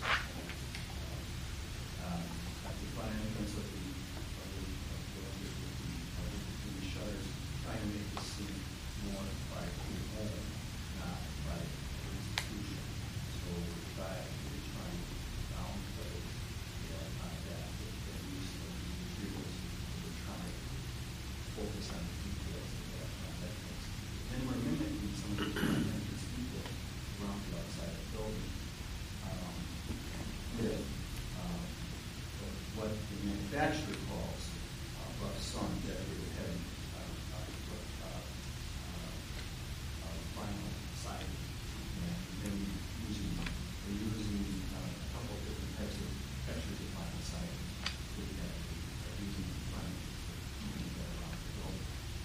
G: Um, at the front entrance of the, of the, of the, of the, of the, of the shutters, trying to make this seem more by the home, not by the institution. So we're trying, we're trying to downplay that, uh, that, that use of these materials. We're trying to focus on the details of that, uh, that makes. And we're mimicking some of the front entrance details around the outside of the building. Um, with, um, what the manufacturer calls uh, rough sun decorated heavy uh, uh, uh, uh, uh, vinyl siding, and then using we're using uh, a couple of different types of textures of vinyl siding with that, uh, using vinyl to move that around the building.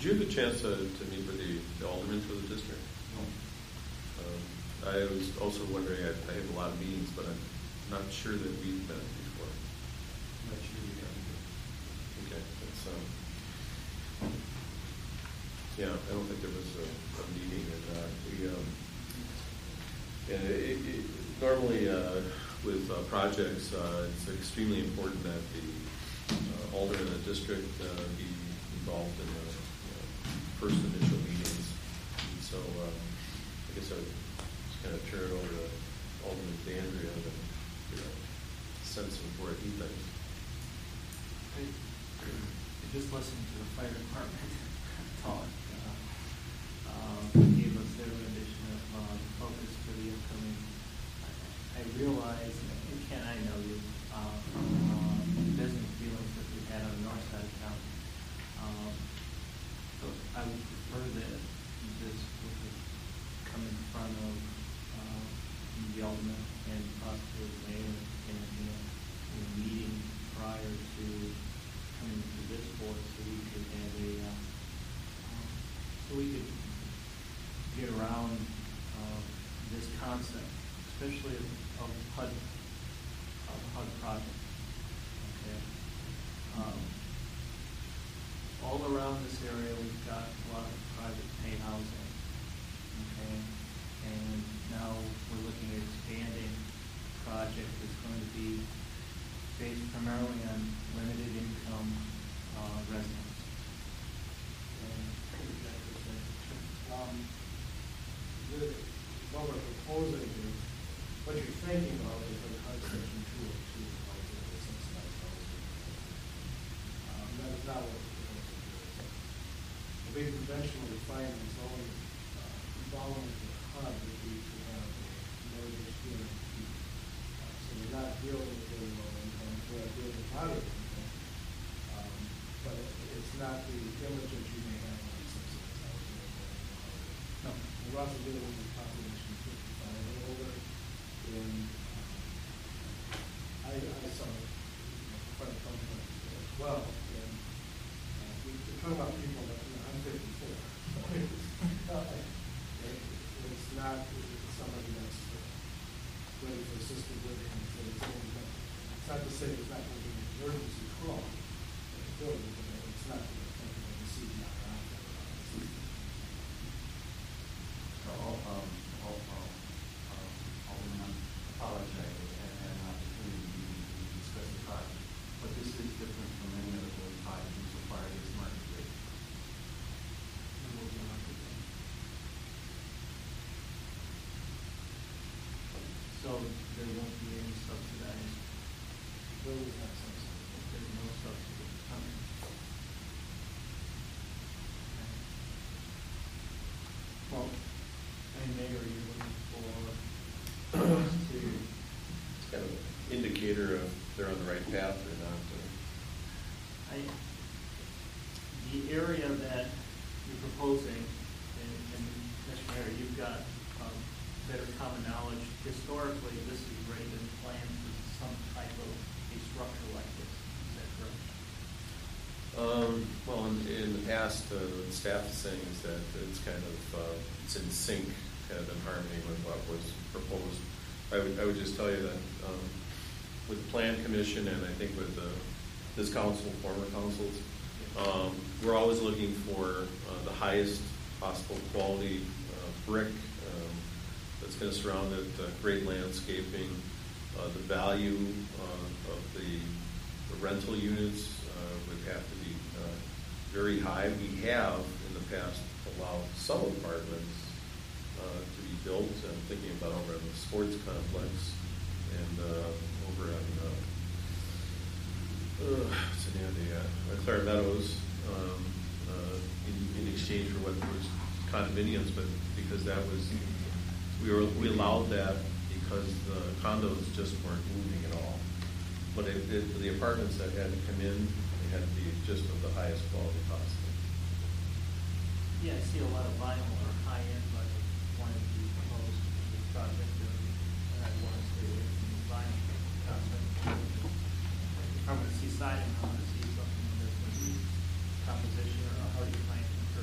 A: Did you have a chance to, to meet with the, the aldermen for the district?
G: No.
A: Um, I was also wondering, I, I have a lot of meetings, but I'm not sure that we've met before.
G: I'm not sure we have either.
A: Okay, that's, um, yeah, I don't think there was a, a meeting, and, uh, we, um, and it, it, normally, uh, with, uh, projects, uh, it's extremely important that the, uh, alderman in the district, uh, be involved in the, you know, first initial meetings. And so, um, I guess I would just kind of turn it over to Alderman DeAndrea to, you know, sense of where he thinks.
H: I I just listened to the fire department talk. Uh, uh, gave us their rendition of uh, focus for the upcoming. I, I realize, and Ken, I know you, uh, uh, business dealings that we had on the north side of town. Um, so I would prefer that this would come in front of uh, the alderman and possibly the mayor in, in, a, in a meeting prior to coming to this board, so we could have a, uh, um, so we could get around uh, this concept, especially of, of H U D, of H U D project. Okay. Um, all around this area, we've got a lot of private pay housing. Okay, and now we're looking at expanding a project that's going to be based primarily on limited income uh, residents.
I: Um, the, what we're proposing is, what you're thinking of is a section two oh two, like the subsidized housing. Um, that is not what we're proposing to do. The way conventionally finance only, uh, following the H U D would be to have a mortgage guarantee. Uh, so we're not dealing with very low income, we're dealing with moderate income. Um, but it, it's not the image that you may have on subsidized housing. No, we're also dealing with the population fifty-five and older. And um, I, I saw it quite a couple of as well. And uh, we, we're talking about people that, you know, I'm fifty-four. So it's, uh, it, it's not it's somebody that's uh, ready for assisted living. So it's, only, it's not to say it's not going to be an emergency crawl at the building, but it's not going to be something like a C D I out there.
G: I'll, um, I'll, I'll, um, Alderman, apologize and had an opportunity to discuss the project, but this is different from any other board project that's required as market rate.
H: So there won't be any subsidized.
I: Where was that subsidized?
H: There's no subsidy coming. Well, and Mayor, you're looking for us to,
A: It's kind of an indicator of they're on the right path or not.
H: I, the area that you're proposing, and, and Mister Mayor, you've got um, better common knowledge. Historically, this has already been planned for some type of a structure like this. Is that correct?
A: Um, well, in, in the past, uh, what staff is saying is that it's kind of, uh, it's in sync, kind of in harmony with what was proposed. I would, I would just tell you that, um, with the Plan Commission and I think with the, this council, former councils, um, we're always looking for uh, the highest possible quality uh, brick um, that's going to surround it, uh, great landscaping, uh, the value uh, of the, the rental units uh, would have to be uh, very high. We have in the past allowed some apartments uh, to be built. I'm thinking about over in the sports complex and uh, over on uh, uh, what's the name of the uh, Clare Meadows um, uh, in, in exchange for what was condominiums, but because that was we were we allowed that because the condos just weren't moving at all. But it, it, the apartments that had to come in, they had to be just of the highest quality possible.
H: Yeah, I see a lot of vinyl or high-end, but wanted to be proposed to this project, and I want to stay away from the vinyl concept. I want to see siding, I want to see something that's going to be composition, or how do you plan to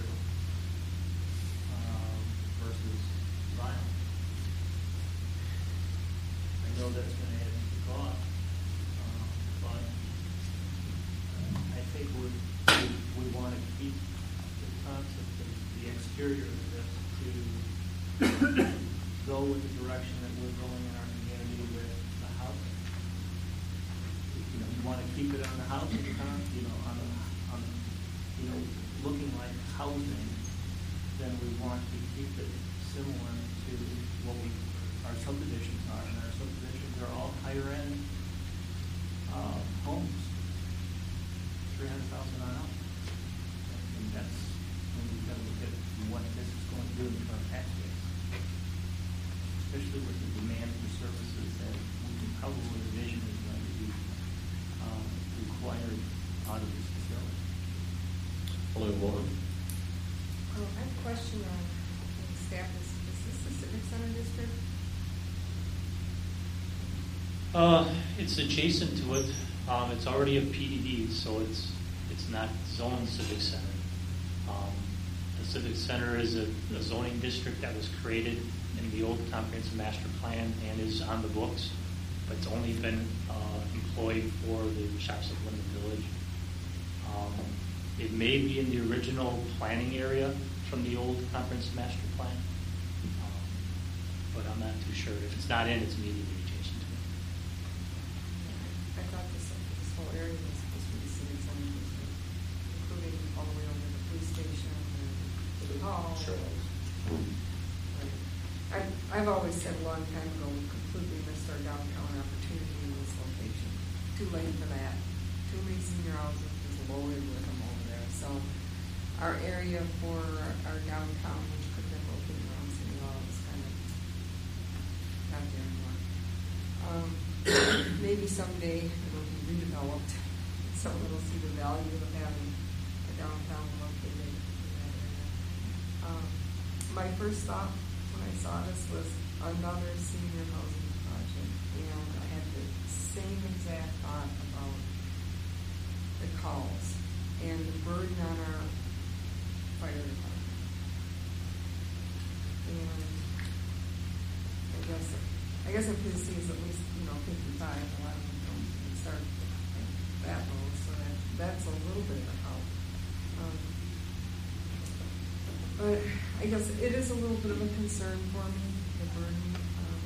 H: superior to this to go with the direction that we're going in our community with the housing. You know, you want to keep it on the housing count, you know, on, the, on the, you know, looking like housing, then we want to keep it similar to what we, our subdivisions are. And our subdivisions are all higher end uh, homes, three hundred thousand on up. And that's when we've got to look at what this is going to do to our tax base, especially with the demand for services that we can probably envision is going to be um, required out of this facility.
A: Only one.
B: Oh, I have a question on the staff. Is, is this the Civic Center district?
F: Uh, it's adjacent to it. Um, it's already a P D D, so it's it's not zoned civic center. Um, the civic center is a, a zoning district that was created in the old comprehensive master plan and is on the books, but it's only been uh, employed for the shops of Linden Village. Um, it may be in the original planning area from the old comprehensive master plan, um, but I'm not too sure. If it's not in, it's immediately adjacent to it.
B: I thought this, this whole area was supposed to be the Civic Center district, including all the way over to the police station and to the hall.
A: Sure.
B: Right. I've, I've always said a long time ago, we completely missed our downtown opportunity in this location. Too late for that. Too many senior houses is loaded with them over there. So our area for our downtown, which could have been located around City Hall, is kind of not there anymore. Um, maybe someday it'll be redeveloped. Someone will see the value of having a downtown located in that area. Um, my first thought when I saw this was another senior housing project, and I had the same exact thought about the calls and the burden on our fire department. And I guess I guess if his is at least, you know, fifty-five, a lot of them don't start that low, so that, that's a little bit of a help. Um, but I guess it is a little bit of a concern for me, the burden. Um,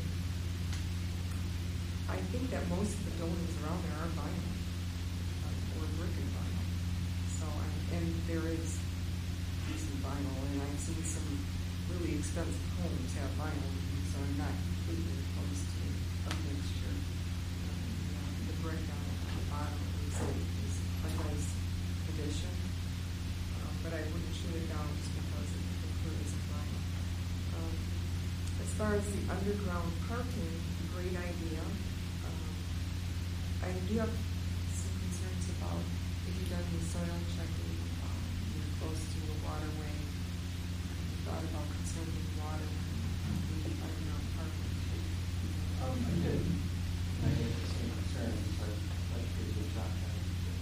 B: I think that most of the buildings around there are vinyl, uh, or brick and vinyl. So, I, and there is decent vinyl, and I've seen some really expensive homes have vinyl, so I'm not completely opposed to a mixture. Um, you know, the brick on, on the bottom is, is a nice addition, um, but I wouldn't shoot it down just because it includes vinyl. Um, as far as the underground parking, great idea. Um, I do have some concerns about if you've done the soil checking, um, you're close to a waterway. You thought about conserving water and the underground parking.
H: Um, I did. I had the same concerns, but like we were talking about.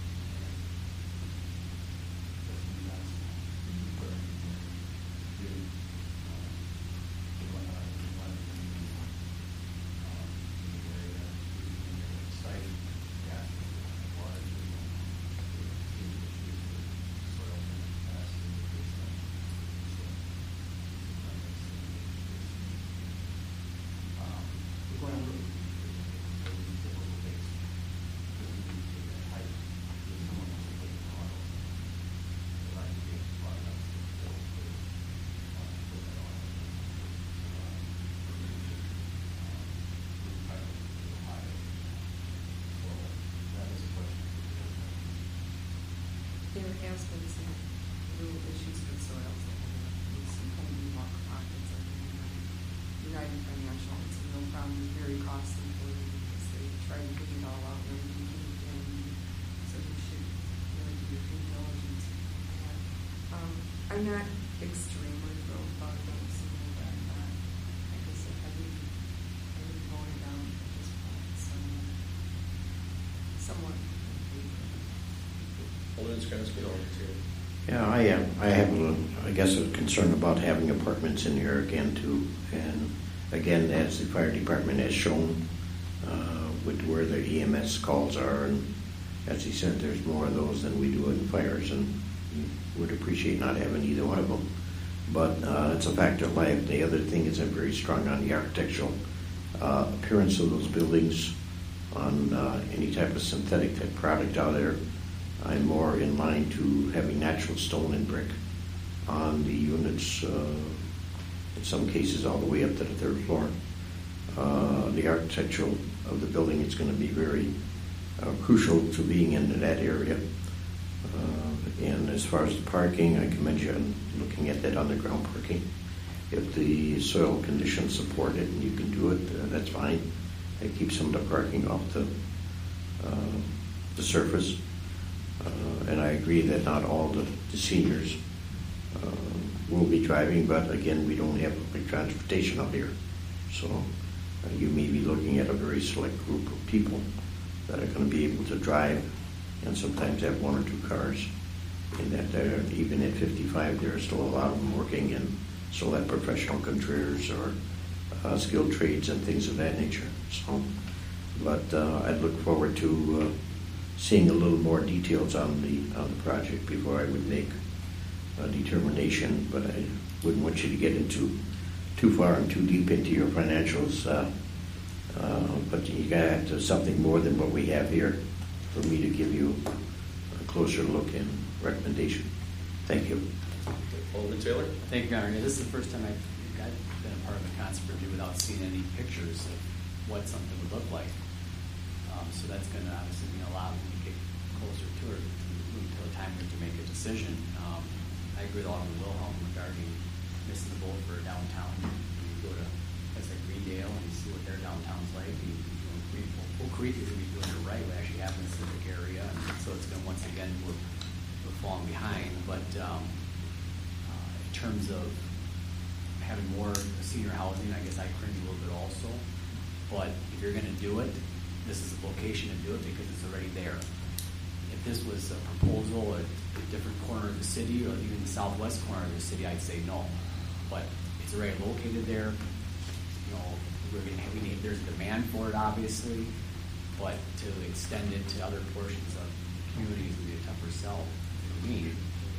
B: There has been some little issues with soils. There's some home walk pockets of United Financial. It's a real problem. It's very costly for them because they try to dig it all out and everything can be done. So you should really do your due diligence. And, um, I'm not extremely thrilled about it. I'm assuming that, uh, like I said, I would, I would vote it down at this point. So, somewhat in favor.
A: Alderman Skransky, Alderman Taylor.
E: Yeah, I am. I have, a, I guess, a concern about having apartments in here again too. And again, as the fire department has shown, uh, with where the E M S calls are, and as he said, there's more of those than we do in fires, and we would appreciate not having either one of them. but uh, it's a fact of life. The other thing is I'm very strong on the architectural uh, appearance of those buildings, on uh, any type of synthetic type product out there. I'm more in line to having natural stone and brick on the units, uh, in some cases all the way up to the third floor. Uh, the architectural of the building is going to be very uh, crucial to being in that area. Uh, and as far as the parking, I commend you on looking at that underground parking. If the soil conditions support it and you can do it, uh, that's fine. It keeps some of the parking off the, uh, the surface. Uh, and I agree that not all the, the seniors uh, will be driving, but again, we don't have public transportation out here. So uh, you may be looking at a very select group of people that are going to be able to drive and sometimes have one or two cars. And that there, even at fifty-five, there are still a lot of them working in still at professional careers or uh, skilled trades and things of that nature. So, but uh, I'd look forward to uh, seeing a little more details on the on the project before I would make a determination. But I wouldn't want you to get into too far and too deep into your financials. Uh, uh, but you got to have something more than what we have here for me to give you a closer look and recommendation. Thank you.
A: Alderman Taylor?
J: Thank you, Governor. This is the first time I've, I've been a part of a concert review without seeing any pictures of what something would look like. Um, so that's going to obviously mean a lot when we get closer to it, until the time we have to make a decision. Um, I agree with Alderman Wilhelm regarding missing the boat for downtown. You go to places like Greendale and you see what their downtown's like. You, you know, Green, Oak Creek is going to be doing it right. We actually have in the civic area, and so it's going to once again we're, we're falling behind. But um, uh, in terms of having more senior housing, I guess I cringe a little bit also. But if you're going to do it, this is the location to do it because it's already there. If this was a proposal at a different corner of the city or even the southwest corner of the city, I'd say no. But it's already located there. You know, we're going to have, we need, there's a demand for it, obviously, but to extend it to other portions of the community would be a tougher sell for me.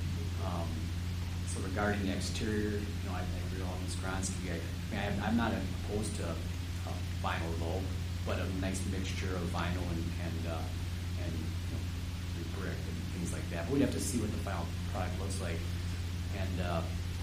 J: Um, so regarding the exterior, you know, I, I agree with all Miz Gronsky. I, I mean, I'm not opposed to uh, vinyl though, but a nice mixture of vinyl and and uh, and you know, brick and things like that. But we'd have to see what the final product looks like. And uh,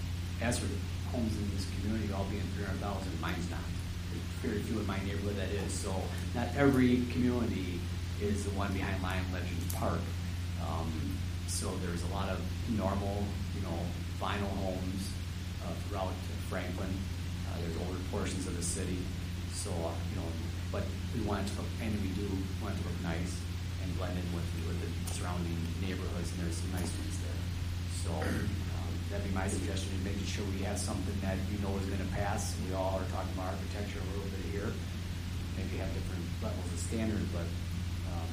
J: as for the homes in this community, all being three hundred thousand, mine's not. There's very few in my neighborhood that is. So not every community is the one behind Lion Legends Park. Um, so there's a lot of normal, you know, vinyl homes uh, throughout Franklin. Uh, there's older portions of the city. So, uh, you know, but we want it to look, and we do want it to look nice and blend in with, with the surrounding neighborhoods, and there's some nice ones there. So um, that'd be my suggestion, is making sure we have something that you know is going to pass. We all are talking about architecture a little bit here. Maybe have different levels of standard, but um,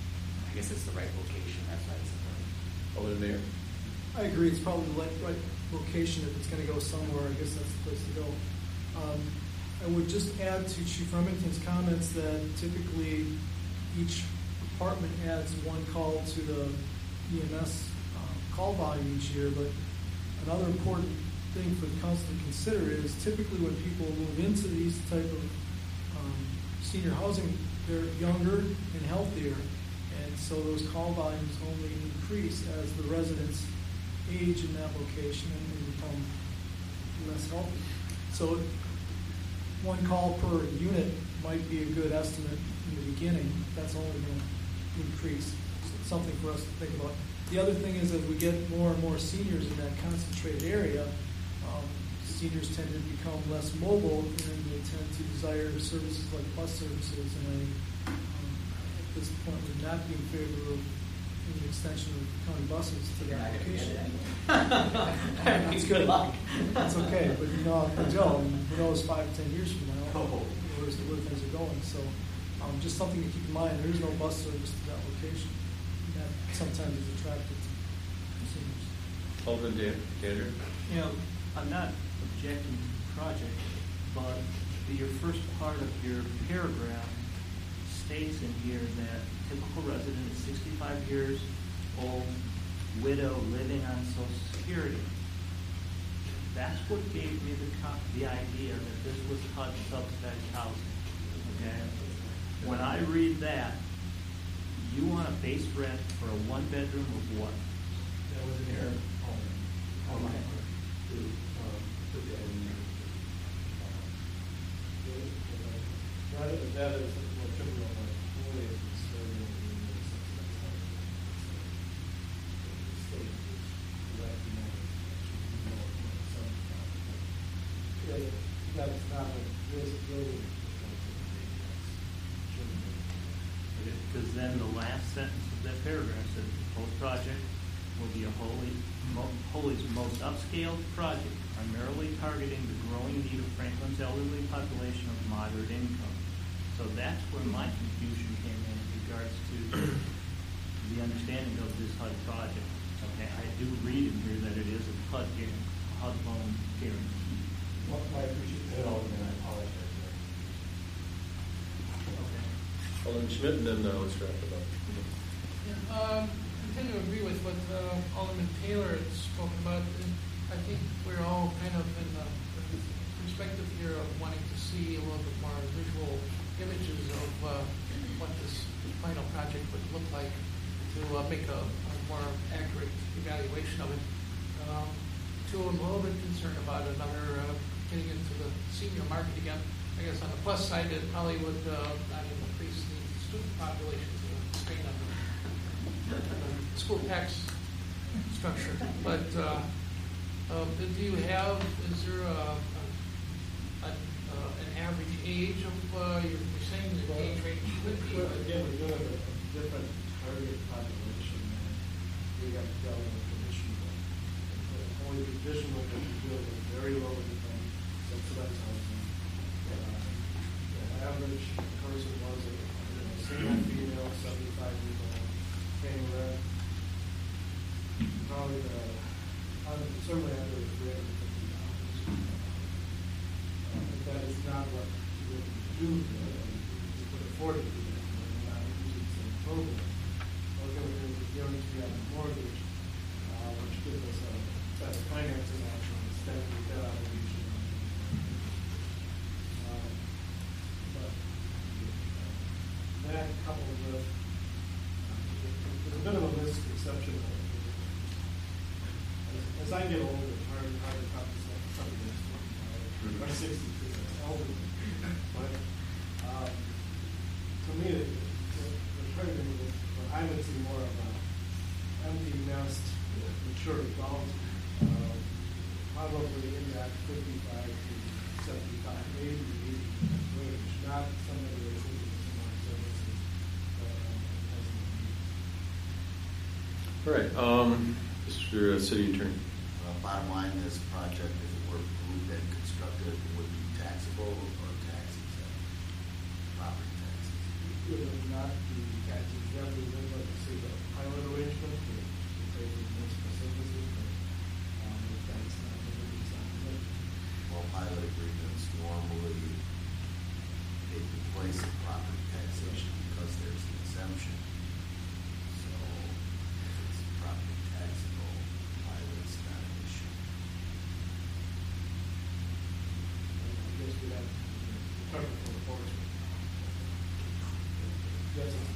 J: I guess it's the right location. That's why it's important.
A: Alderman Mayor?
K: I agree. It's probably the right, right location. If it's going to go somewhere, I guess that's the place to go. Um, I would just add to Chief Remington's comments that typically each department adds one call to the E M S um, call volume each year, but another important thing for the council to consider is typically when people move into these type of um, senior housing, they're younger and healthier, and so those call volumes only increase as the residents age in that location and become less healthy. So one call per unit might be a good estimate in the beginning. That's only going to increase. So it's something for us to think about. The other thing is, as we get more and more seniors in that concentrated area, um, seniors tend to become less mobile and they tend to desire services like bus services. And I, um, at this point, would not be in favor of any extension of county buses to that location. That's good. That's okay. But you know, Joe, who knows five, ten years from now,
A: Oh.
K: where's the, where things are going. So um, just something to keep in mind. There is no bus service to that location. And that sometimes is attractive to consumers.
A: Alderman Dan, Dander?
H: You know, I'm not objecting to the project, but your first part of your paragraph states in here that typical resident is sixty-five years old, widow, living on Social Security. That's what gave me the co- the idea that this was H U D subsidized housing. Okay? When I read that, you want a base rent for a one bedroom of what?
I: That was an error. On my part, to um, put that in there. Uh, That is, that is what typical of like fully is concerned with the subsidized housing. The state is recognized more some. Yeah, that's not a risk building.
H: Because then the last sentence of that paragraph says the proposed project will be a wholly, mo- wholly's most upscaled project, primarily targeting the growing need of Franklin's elderly population of moderate income. So that's where my confusion came in in regards to the understanding of this H U D project. Okay, I do read in here that it is a H U D guarantee, H U D loan guarantee.
I: Well, I appreciate that, Alderman, I apologize.
H: Okay.
A: Alderman Schmidt, and then uh, let's wrap it up.
L: Yeah, um, I tend to agree with what uh, Alderman Taylor had spoken about. And I think we're all kind of in the perspective here of wanting to see a little bit more visual images of uh, what this final project would look like to uh, make a, a more accurate evaluation of it. Um, too, I'm a little bit concerned about another uh, getting into the senior market again. I guess on the plus side, it probably would uh, not increase the student population to strain on the, the school tax structure. But uh, uh, do you have, is there a, a, a, uh, an average age of, uh, you're, you're saying the age range would be?
I: Well, again, we're doing a different target population than we have dealt with traditional. Only traditional that we deal with very low income subsidized housing. Uh, the average person was a you know, single female, seventy-five years old, paying rent. Probably the, uh, certainly under three hundred fifty dollars. Uh, but that is not what we would do here. We could afford to do that. We're not using the same program. We're going to do the guarantee on the mortgage, uh, which gives us a better financing option instead of the debt obligation. Um, but uh, that coupled with, uh, there's a bit of a misconception of as, as I get older, it's hard, hard to talk to somebody that's twenty-five or sixty-two, that's elderly. But um, to me, the, the, the alternative is what I would see more of an empty nest, mature adult, uh, probably in that fifty-five to seventy-five, maybe eighty range, not somebody that's looking for more services. Uh,
A: All right, um, Mister City Attorney.
M: Uh, bottom line, this project, if it were approved and constructed, would be taxable or tax exempt, property taxes.
I: It would not be tax exempt. We would like to see the pilot arrangement to to pay for more specifics, but um, if that's not the design.
M: Well, pilot agreements normally take the place of property taxation because there's an exemption. So if it's property taxable, pilot's not an issue.
I: I guess we'd have to determine for the board. That's a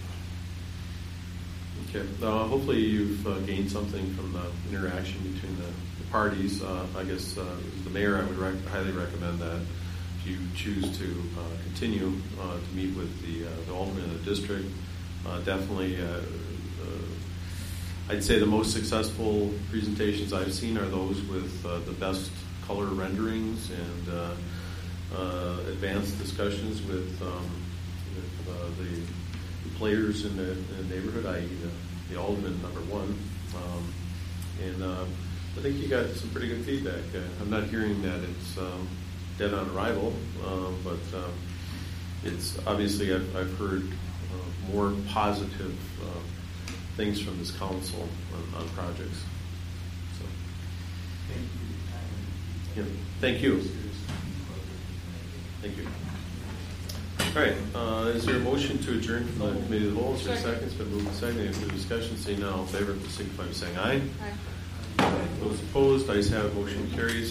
A: Okay, uh, hopefully you've uh, gained something from the interaction between the, the parties. Uh, I guess uh, as the mayor, I would rec- highly recommend that if you choose to uh, continue uh, to meet with the, uh, the alderman of the district, uh, definitely uh, uh, I'd say the most successful presentations I've seen are those with uh, the best color renderings and uh, uh, advanced discussions with, um, with uh, the players in the, in the neighborhood, that is the, the alderman, number one. Um, and uh, I think you got some pretty good feedback. Uh, I'm not hearing that it's um, dead on arrival, um, but um, it's obviously I've, I've heard uh, more positive uh, things from this council on, on projects. So, yeah, thank you. Thank you. All right, uh, is there a motion to adjourn from the committee of the whole? Is there a second? It's been moved and seconded. Any further discussion? Seeing none, all in favor, please signify by saying aye.
B: Aye.
A: Those opposed, ayes have it, motion carries.